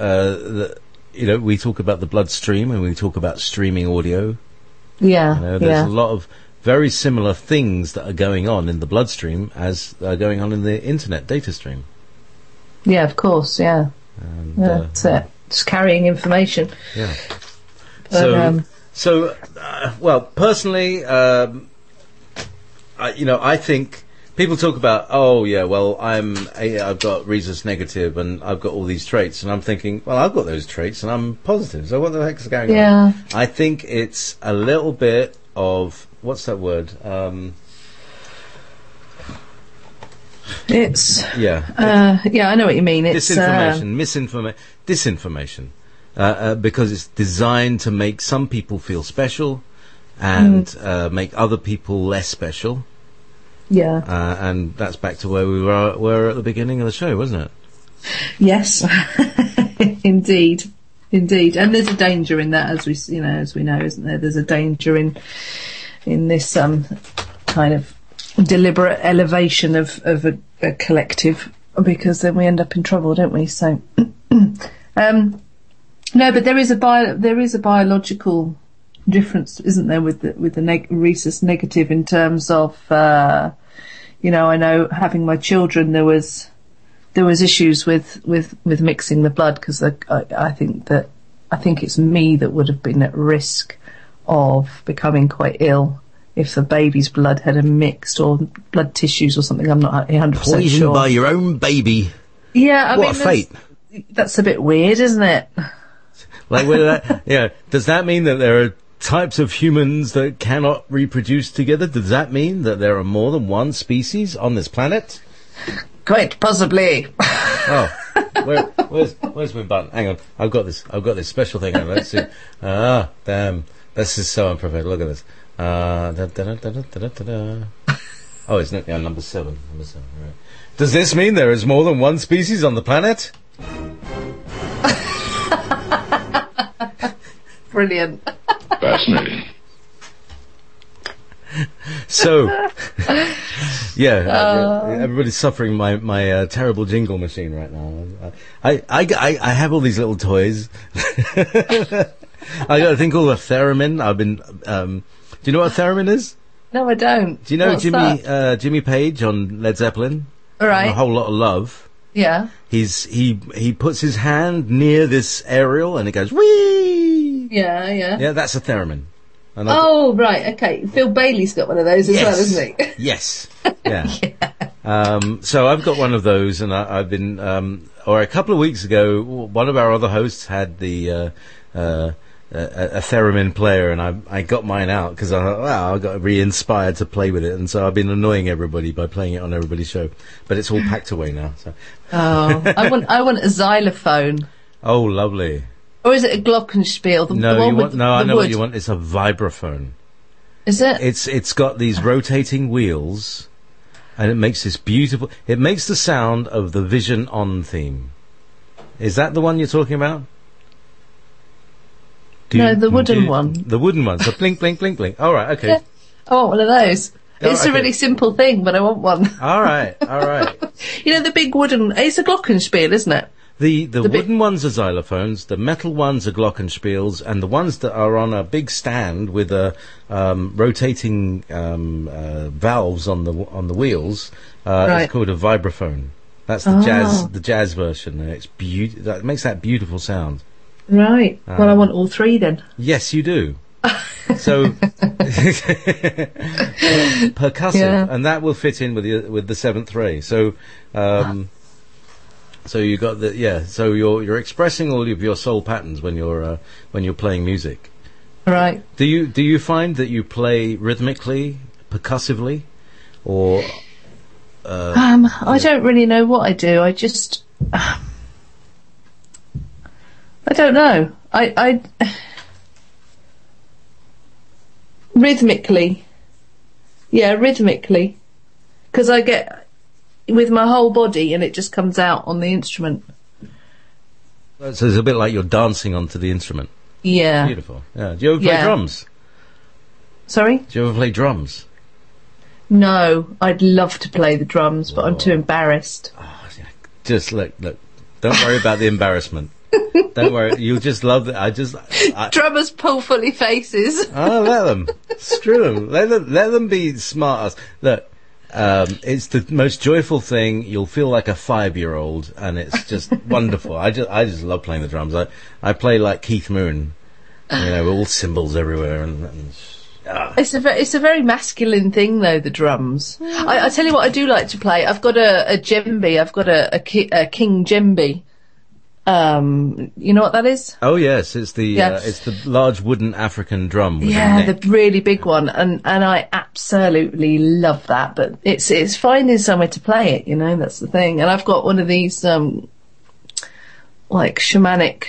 Speaker 1: we talk about the bloodstream and we talk about streaming audio.
Speaker 2: Yeah,
Speaker 1: there's a lot of very similar things that are going on in the bloodstream as are going on in the internet data stream.
Speaker 2: Yeah, of course, yeah.
Speaker 1: And,
Speaker 2: that's it. Just carrying information.
Speaker 1: Yeah.
Speaker 2: But,
Speaker 1: well, personally, I think people talk about, I've got rhesus negative and I've got all these traits, and I'm thinking, well, I've got those traits and I'm positive, so what the heck's going on? I think it's a little bit of, what's that word?
Speaker 2: It's
Speaker 1: I
Speaker 2: know what you mean. It's
Speaker 1: disinformation, because it's designed to make some people feel special and make other people less special.
Speaker 2: Yeah,
Speaker 1: and that's back to where we were at the beginning of the show, wasn't it?
Speaker 2: Yes, indeed, and there's a danger in that, as we know, isn't there? There's a danger in this kind of deliberate elevation of a collective, because then we end up in trouble, don't we? So, no, but there is a biological difference, isn't there, with the rhesus negative in terms of, I know having my children, there was issues with mixing the blood, because I think it's me that would have been at risk of becoming quite ill if the baby's blood had a mixed, or blood tissues or something. I'm not 100% sure.
Speaker 1: Poisoned by your own baby.
Speaker 2: Yeah,
Speaker 1: what a fate.
Speaker 2: That's a bit weird, isn't it?
Speaker 1: Does that mean that there are types of humans that cannot reproduce together? Does that mean that there are more than one species on this planet?
Speaker 2: Quite possibly.
Speaker 1: Oh, where's my button? Hang on, I've got this special thing. Let's see. Damn, this is so unprofessional. Look at this. Oh, it's not number 7. Right. Does this mean there is more than one species on the planet?
Speaker 2: Brilliant.
Speaker 4: Fascinating.
Speaker 1: So, everybody's suffering my terrible jingle machine right now. I have all these little toys. I got a thing called a theremin. I've been. Do you know what a theremin is?
Speaker 2: No, I don't.
Speaker 1: Do you know Jimmy Page on Led Zeppelin?
Speaker 2: All right.
Speaker 1: A Whole Lot of Love.
Speaker 2: Yeah.
Speaker 1: He puts his hand near this aerial and it goes whee.
Speaker 2: Yeah.
Speaker 1: Yeah, that's a theremin.
Speaker 2: Right, okay. Phil Bailey's got one of those as well, isn't he?
Speaker 1: Yes. Yeah. So I've got one of those, and I've been, or a couple of weeks ago, one of our other hosts had a theremin player, and I got mine out because I got re-inspired to play with it, and so I've been annoying everybody by playing it on everybody's show, but it's all packed away now. So.
Speaker 2: Oh, I want a xylophone.
Speaker 1: Oh, lovely.
Speaker 2: Or is it a glockenspiel?
Speaker 1: I know what you want. It's a vibraphone.
Speaker 2: Is it?
Speaker 1: It's got these rotating wheels, and it makes this beautiful. It makes the sound of the Vision On theme. Is that the one you're talking about?
Speaker 2: No, the wooden one.
Speaker 1: The wooden one. So blink, blink, blink, blink. All right, okay.
Speaker 2: I want one of those. It's a really simple thing, but I want one.
Speaker 1: All right.
Speaker 2: You know, the big wooden. It's a glockenspiel, isn't it?
Speaker 1: The wooden ones are xylophones, the metal ones are glockenspiels, and the ones that are on a big stand with rotating valves on the wheels is called a vibraphone. That's the jazz version. And that makes that beautiful sound. Right.
Speaker 2: Well, I want all three then.
Speaker 1: Yes, you do. So percussive, and that will fit in with the seventh ray. So. So you got So you're expressing all of your soul patterns when you're playing music.
Speaker 2: Right.
Speaker 1: Do you find that you play rhythmically, percussively, or?
Speaker 2: I don't really know what I do. I just. I don't know. I rhythmically. Yeah, rhythmically, because I get. With my whole body, and it just comes out on the instrument.
Speaker 1: So it's a bit like you're dancing onto the instrument.
Speaker 2: Yeah.
Speaker 1: Beautiful. Yeah. Do you ever play drums?
Speaker 2: Sorry?
Speaker 1: Do you ever play drums?
Speaker 2: No, I'd love to play the drums, but I'm too embarrassed.
Speaker 1: Oh, yeah. just look. Don't worry about the embarrassment. Don't worry. You'll just love it.
Speaker 2: Drummers pull funny faces.
Speaker 1: Oh, let them. Screw them. Let them be smart. Look, it's the most joyful thing. You'll feel like a 5-year-old, and it's just wonderful. I just love playing the drums. I play like Keith Moon, with all cymbals everywhere, and
Speaker 2: It's a very masculine thing, though, the drums. I tell you what I do like to play. I've got a djembe. I've got a king djembe. You know what that is?
Speaker 1: Oh yes, it's the large wooden African drum. With
Speaker 2: the really big one, and I absolutely love that. But it's finding somewhere to play it. That's the thing. And I've got one of these like shamanic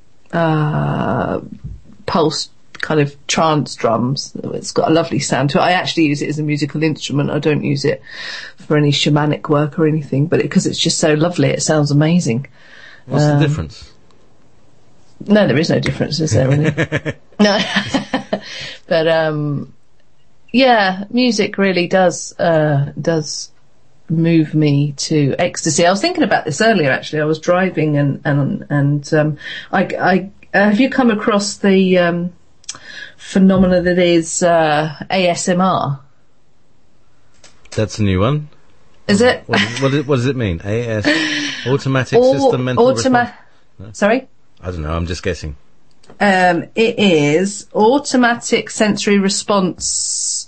Speaker 2: pulse kind of trance drums. It's got a lovely sound to it. I actually use it as a musical instrument. I don't use it for any shamanic work or anything, but because it's just so lovely, it sounds amazing.
Speaker 1: What's the difference?
Speaker 2: No, there is no difference, is there? Really? No. But music really does move me to ecstasy. I was thinking about this earlier. Actually, I was driving and I have you come across the phenomena that is ASMR? That's
Speaker 1: a new one.
Speaker 2: Is it?
Speaker 1: What does it mean? Automatic system mental response?
Speaker 2: Sorry?
Speaker 1: I don't know, I'm just guessing.
Speaker 2: It is automatic sensory response.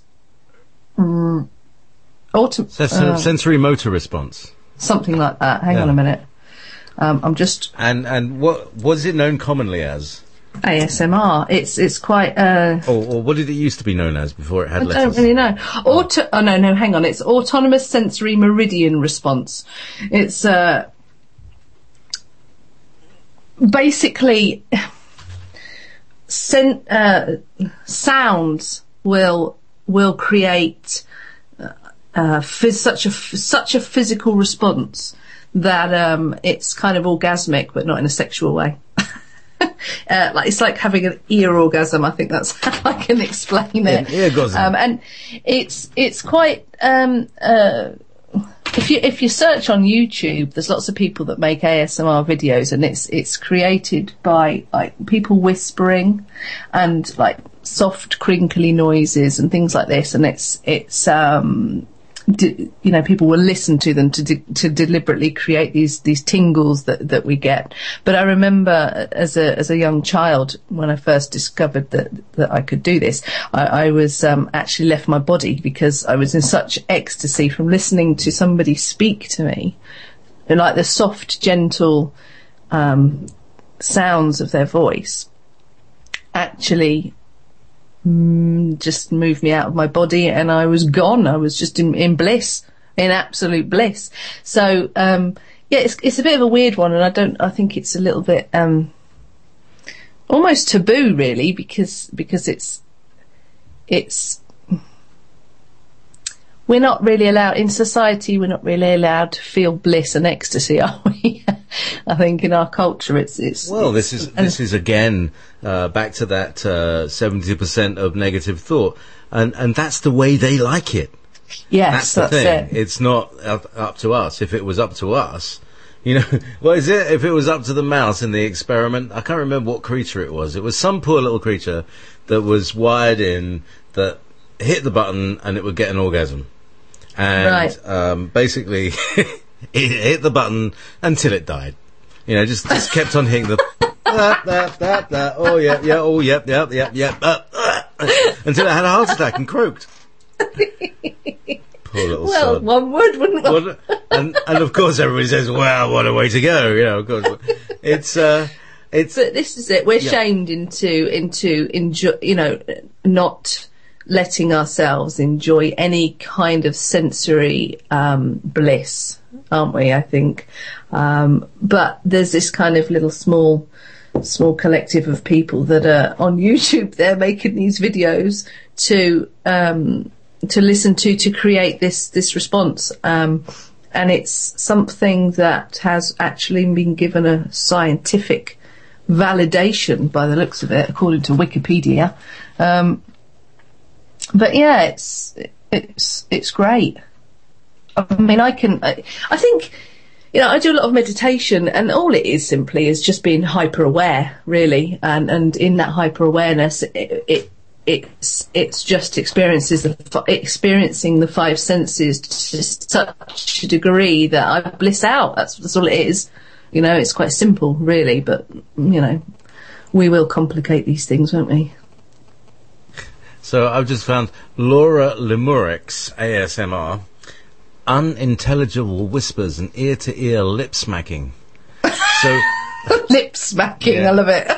Speaker 1: Sensory motor response.
Speaker 2: Something like that. Hang on a minute. I'm just...
Speaker 1: And what is it known commonly as?
Speaker 2: ASMR. It's quite...
Speaker 1: Or what did it used to be known as before it had letters?
Speaker 2: I don't really know. No, hang on. It's autonomous sensory meridian response. It's basically sounds will create such a physical response that it's kind of orgasmic, but not in a sexual way. It's like having an ear orgasm. I think that's how I can explain it.
Speaker 1: Eargasm.
Speaker 2: And it's quite. If you search on YouTube, there's lots of people that make ASMR videos, and it's created by like people whispering and like soft crinkly noises and things like this, and it's people will listen to them to deliberately create these tingles that we get. But I remember as a young child, when I first discovered that I could do this, I was actually left my body because I was in such ecstasy from listening to somebody speak to me, and like the soft, gentle sounds of their voice actually just moved me out of my body, and I was gone. I was just in bliss, in absolute bliss. So it's a bit of a weird one, and I think it's a little bit almost taboo, really, because it's we're not really allowed in society. We're not really allowed to feel bliss and ecstasy, are we? I think in our culture, it's
Speaker 1: this is again back to that 70% of negative thought, and that's the way they like it.
Speaker 2: Yes,
Speaker 1: that's the thing.
Speaker 2: it.
Speaker 1: It's not up to us. If it was up to us, what is it? If it was up to the mouse in the experiment, I can't remember what creature it was. It was some poor little creature that was wired in that hit the button and it would get an orgasm. And basically, it hit the button until it died. Just kept on hitting the oh yeah, oh yep, until it had a heart attack and croaked. Poor little sod.
Speaker 2: One would, wouldn't it?
Speaker 1: And of course everybody says, "Well, what a way to go!" Of course, it's. But
Speaker 2: this is it. We're shamed into enjoy, not letting ourselves enjoy any kind of sensory bliss, aren't we? I think, but there's this kind of little small collective of people that are on YouTube. They're making these videos to listen to create this response, and it's something that has actually been given a scientific validation by the looks of it, according to Wikipedia. But yeah, it's great. I mean, I think, I do a lot of meditation, and all it is simply is just being hyper aware, really, and in that hyper awareness, it's just experiencing the five senses to such a degree that I bliss out. That's all it is. It's quite simple, really, but we will complicate these things, won't we?
Speaker 1: So I've just found Laura Lemurex ASMR. Unintelligible whispers and ear-to-ear lip smacking. So
Speaker 2: lip smacking, yeah. I love it.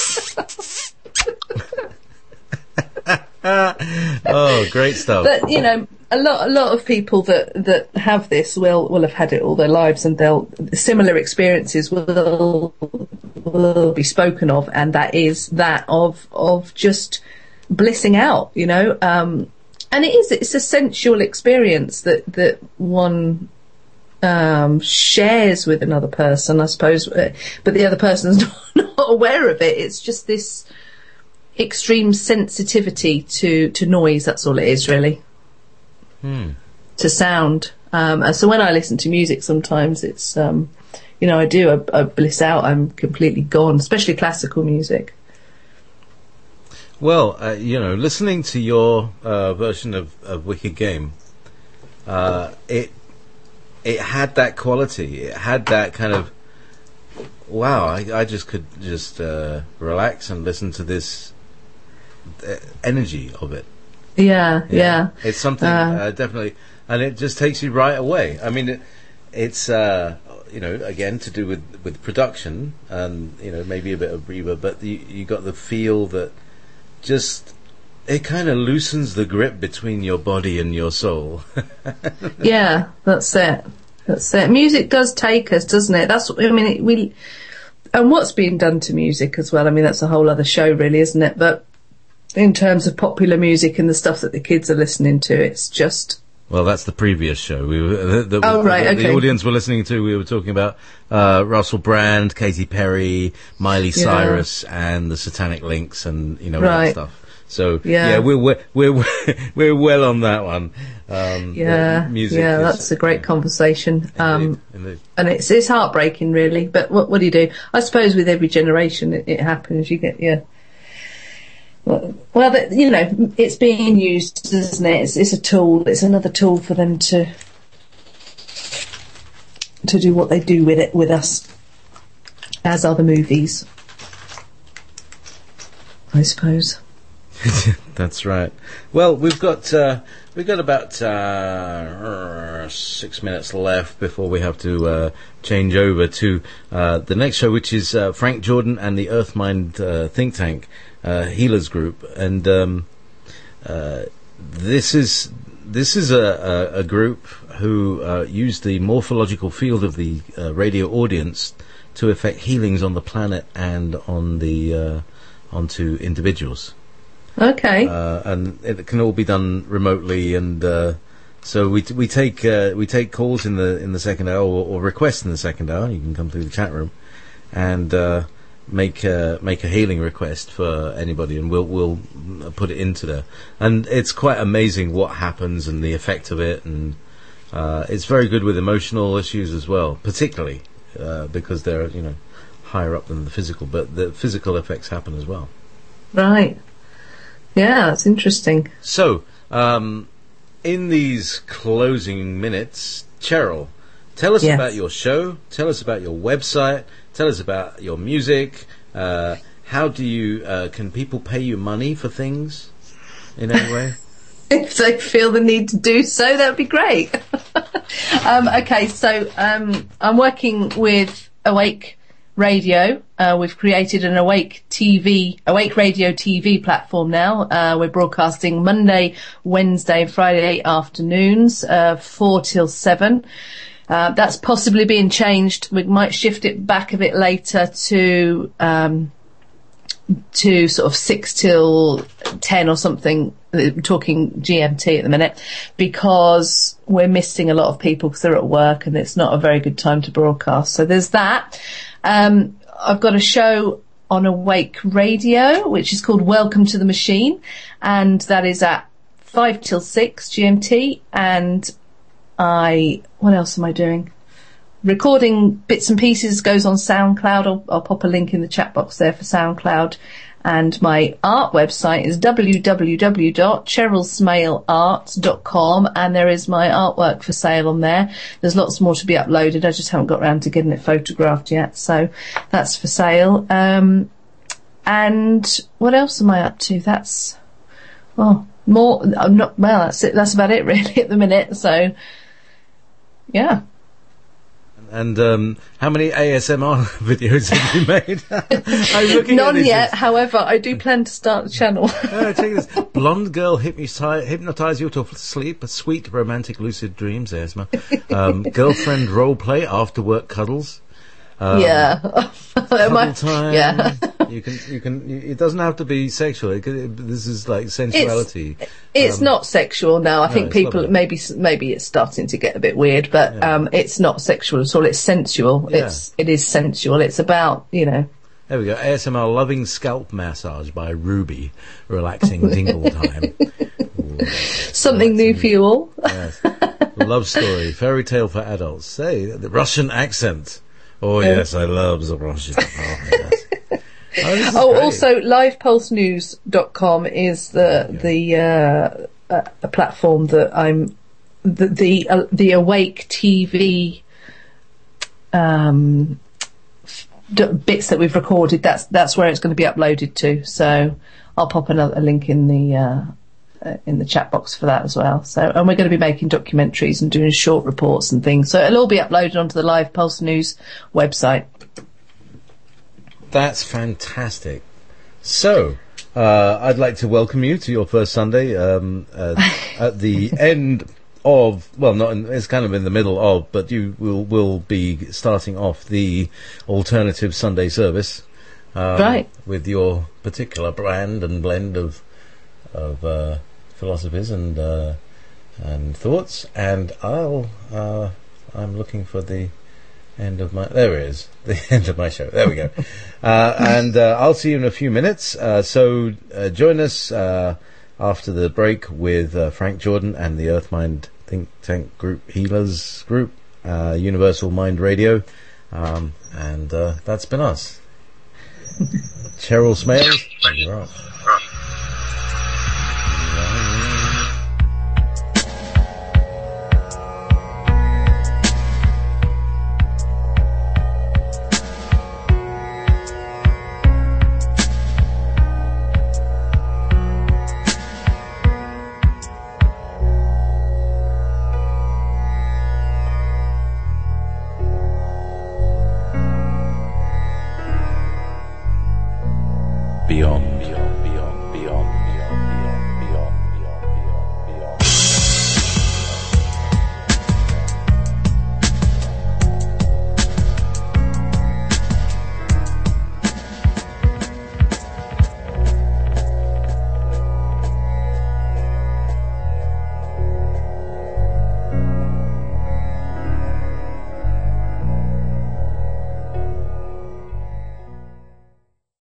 Speaker 1: Oh, great stuff.
Speaker 2: But a lot of people that have this will have had it all their lives, and similar experiences will be spoken of, and that is that of just blissing out, and it's a sensual experience that one shares with another person, I suppose, but the other person's not aware of it. It's just this extreme sensitivity to noise. That's all it is, really. To sound. So when I listen to music, sometimes it's I bliss out. I'm completely gone, especially classical music.
Speaker 1: Well, listening to your version of Wicked Game, it had that quality. It had that kind of, wow, I just could relax and listen to this energy of it.
Speaker 2: Yeah.
Speaker 1: It's something definitely, and it just takes you right away. I mean, it's again to do with production and maybe a bit of reverb, but you got the feel that. Just, it kind of loosens the grip between your body and your soul.
Speaker 2: Yeah, that's it. Music does take us, doesn't it? And what's being done to music as well. I mean, that's a whole other show, really, isn't it? But in terms of popular music and the stuff that the kids are listening to, it's just.
Speaker 1: Well, that's the previous show. The audience were listening to. We were talking about Russell Brand, Katy Perry, Miley Cyrus, and the Satanic Links, and all that stuff. So we're well on that one.
Speaker 2: Music. Yeah, that's a great conversation. Indeed. And it's heartbreaking, really. But what do you do? I suppose with every generation, it happens. You get Well, it's being used, isn't it? It's a tool. It's another tool for them to do what they do with it, with us, as are the movies, I suppose.
Speaker 1: That's right. Well, we've got about 6 minutes left before we have to change over to the next show, which is Frank Jordan and the Earthmind think tank. Healers group, and this is a group who use the morphological field of the radio audience to effect healings on the planet and on the onto individuals.
Speaker 2: Okay.
Speaker 1: And it can all be done remotely, and so we take calls in the second hour or requests in the second hour. You can come through the chat room and make a healing request for anybody, and we'll put it into there. And it's quite amazing what happens and the effect of it, and it's very good with emotional issues as well, particularly because they're higher up than the physical, but the physical effects happen as well.
Speaker 2: Right. Yeah, that's interesting.
Speaker 1: So, in these closing minutes, Cheryl, tell us about your show, tell us about your website, tell us about your music. How do you, can people pay you money for things in any way?
Speaker 2: If they feel the need to do so, that would be great. Okay, so I'm working with Awake Radio. We've created an Awake Radio TV platform now. We're broadcasting Monday, Wednesday, Friday afternoons, 4 till 7. That's possibly being changed. We might shift it back a bit later to sort of 6 till 10 or something. We're talking GMT at the minute, because we're missing a lot of people because they're at work and it's not a very good time to broadcast. So there's that. I've got a show on Awake Radio, which is called Welcome to the Machine, and that is at 5 till 6 GMT. And what else am I doing? recording bits and pieces goes on SoundCloud. I'll pop a link in the chat box there for SoundCloud. And my art website is www.cherylsmaleart.com, and there is my artwork for sale on there. There's lots more to be uploaded. I just haven't got around to getting it photographed yet, so that's for sale. And what else am I up to? That's more. I'm not. Well, that's it. That's about it really at the minute. So, yeah.
Speaker 1: And how many ASMR videos have you made? I'm looking
Speaker 2: None
Speaker 1: at this.
Speaker 2: yet. However, I do plan to start the channel.
Speaker 1: Check this. Blonde girl hypnotise you to sleep. Sweet romantic lucid dreams, Esma. Girlfriend role play after work cuddles.
Speaker 2: Yeah.
Speaker 1: Cuddle time.
Speaker 2: Yeah.
Speaker 1: You can. It doesn't have to be sexual. This is like sensuality.
Speaker 2: It's not sexual now. I think people
Speaker 1: lovely.
Speaker 2: maybe it's starting to get a bit weird, but it's not sexual at all. It's sensual.
Speaker 1: Yeah.
Speaker 2: It is sensual. It's about
Speaker 1: There we go. ASMR loving scalp massage by Ruby. Relaxing dingle time. Ooh,
Speaker 2: something new for you all.
Speaker 1: Yes. Love story. Fairy tale for adults. Say the Russian accent. Oh yes, I love the Russian. Oh, yes.
Speaker 2: Also livepulsenews.com is a platform that I'm the Awake TV bits that we've recorded. That's where it's going to be uploaded to. So I'll pop a link in the chat box for that as well. So, and we're going to be making documentaries and doing short reports and things. So it'll all be uploaded onto the Live Pulse News website.
Speaker 1: That's fantastic. So, I'd like to welcome you to your first Sunday at the end of, it's kind of in the middle of, but you will be starting off the alternative Sunday service,
Speaker 2: right,
Speaker 1: with your particular brand and blend of philosophies and thoughts. And I'm looking for the end of the end of my show. There we go. And I'll see you in a few minutes. So join us after the break with Frank Jordan and the Earthmind Think Tank Group Healers Group, Universal Mind Radio, and that's been us. Cheryl Smales, you're off.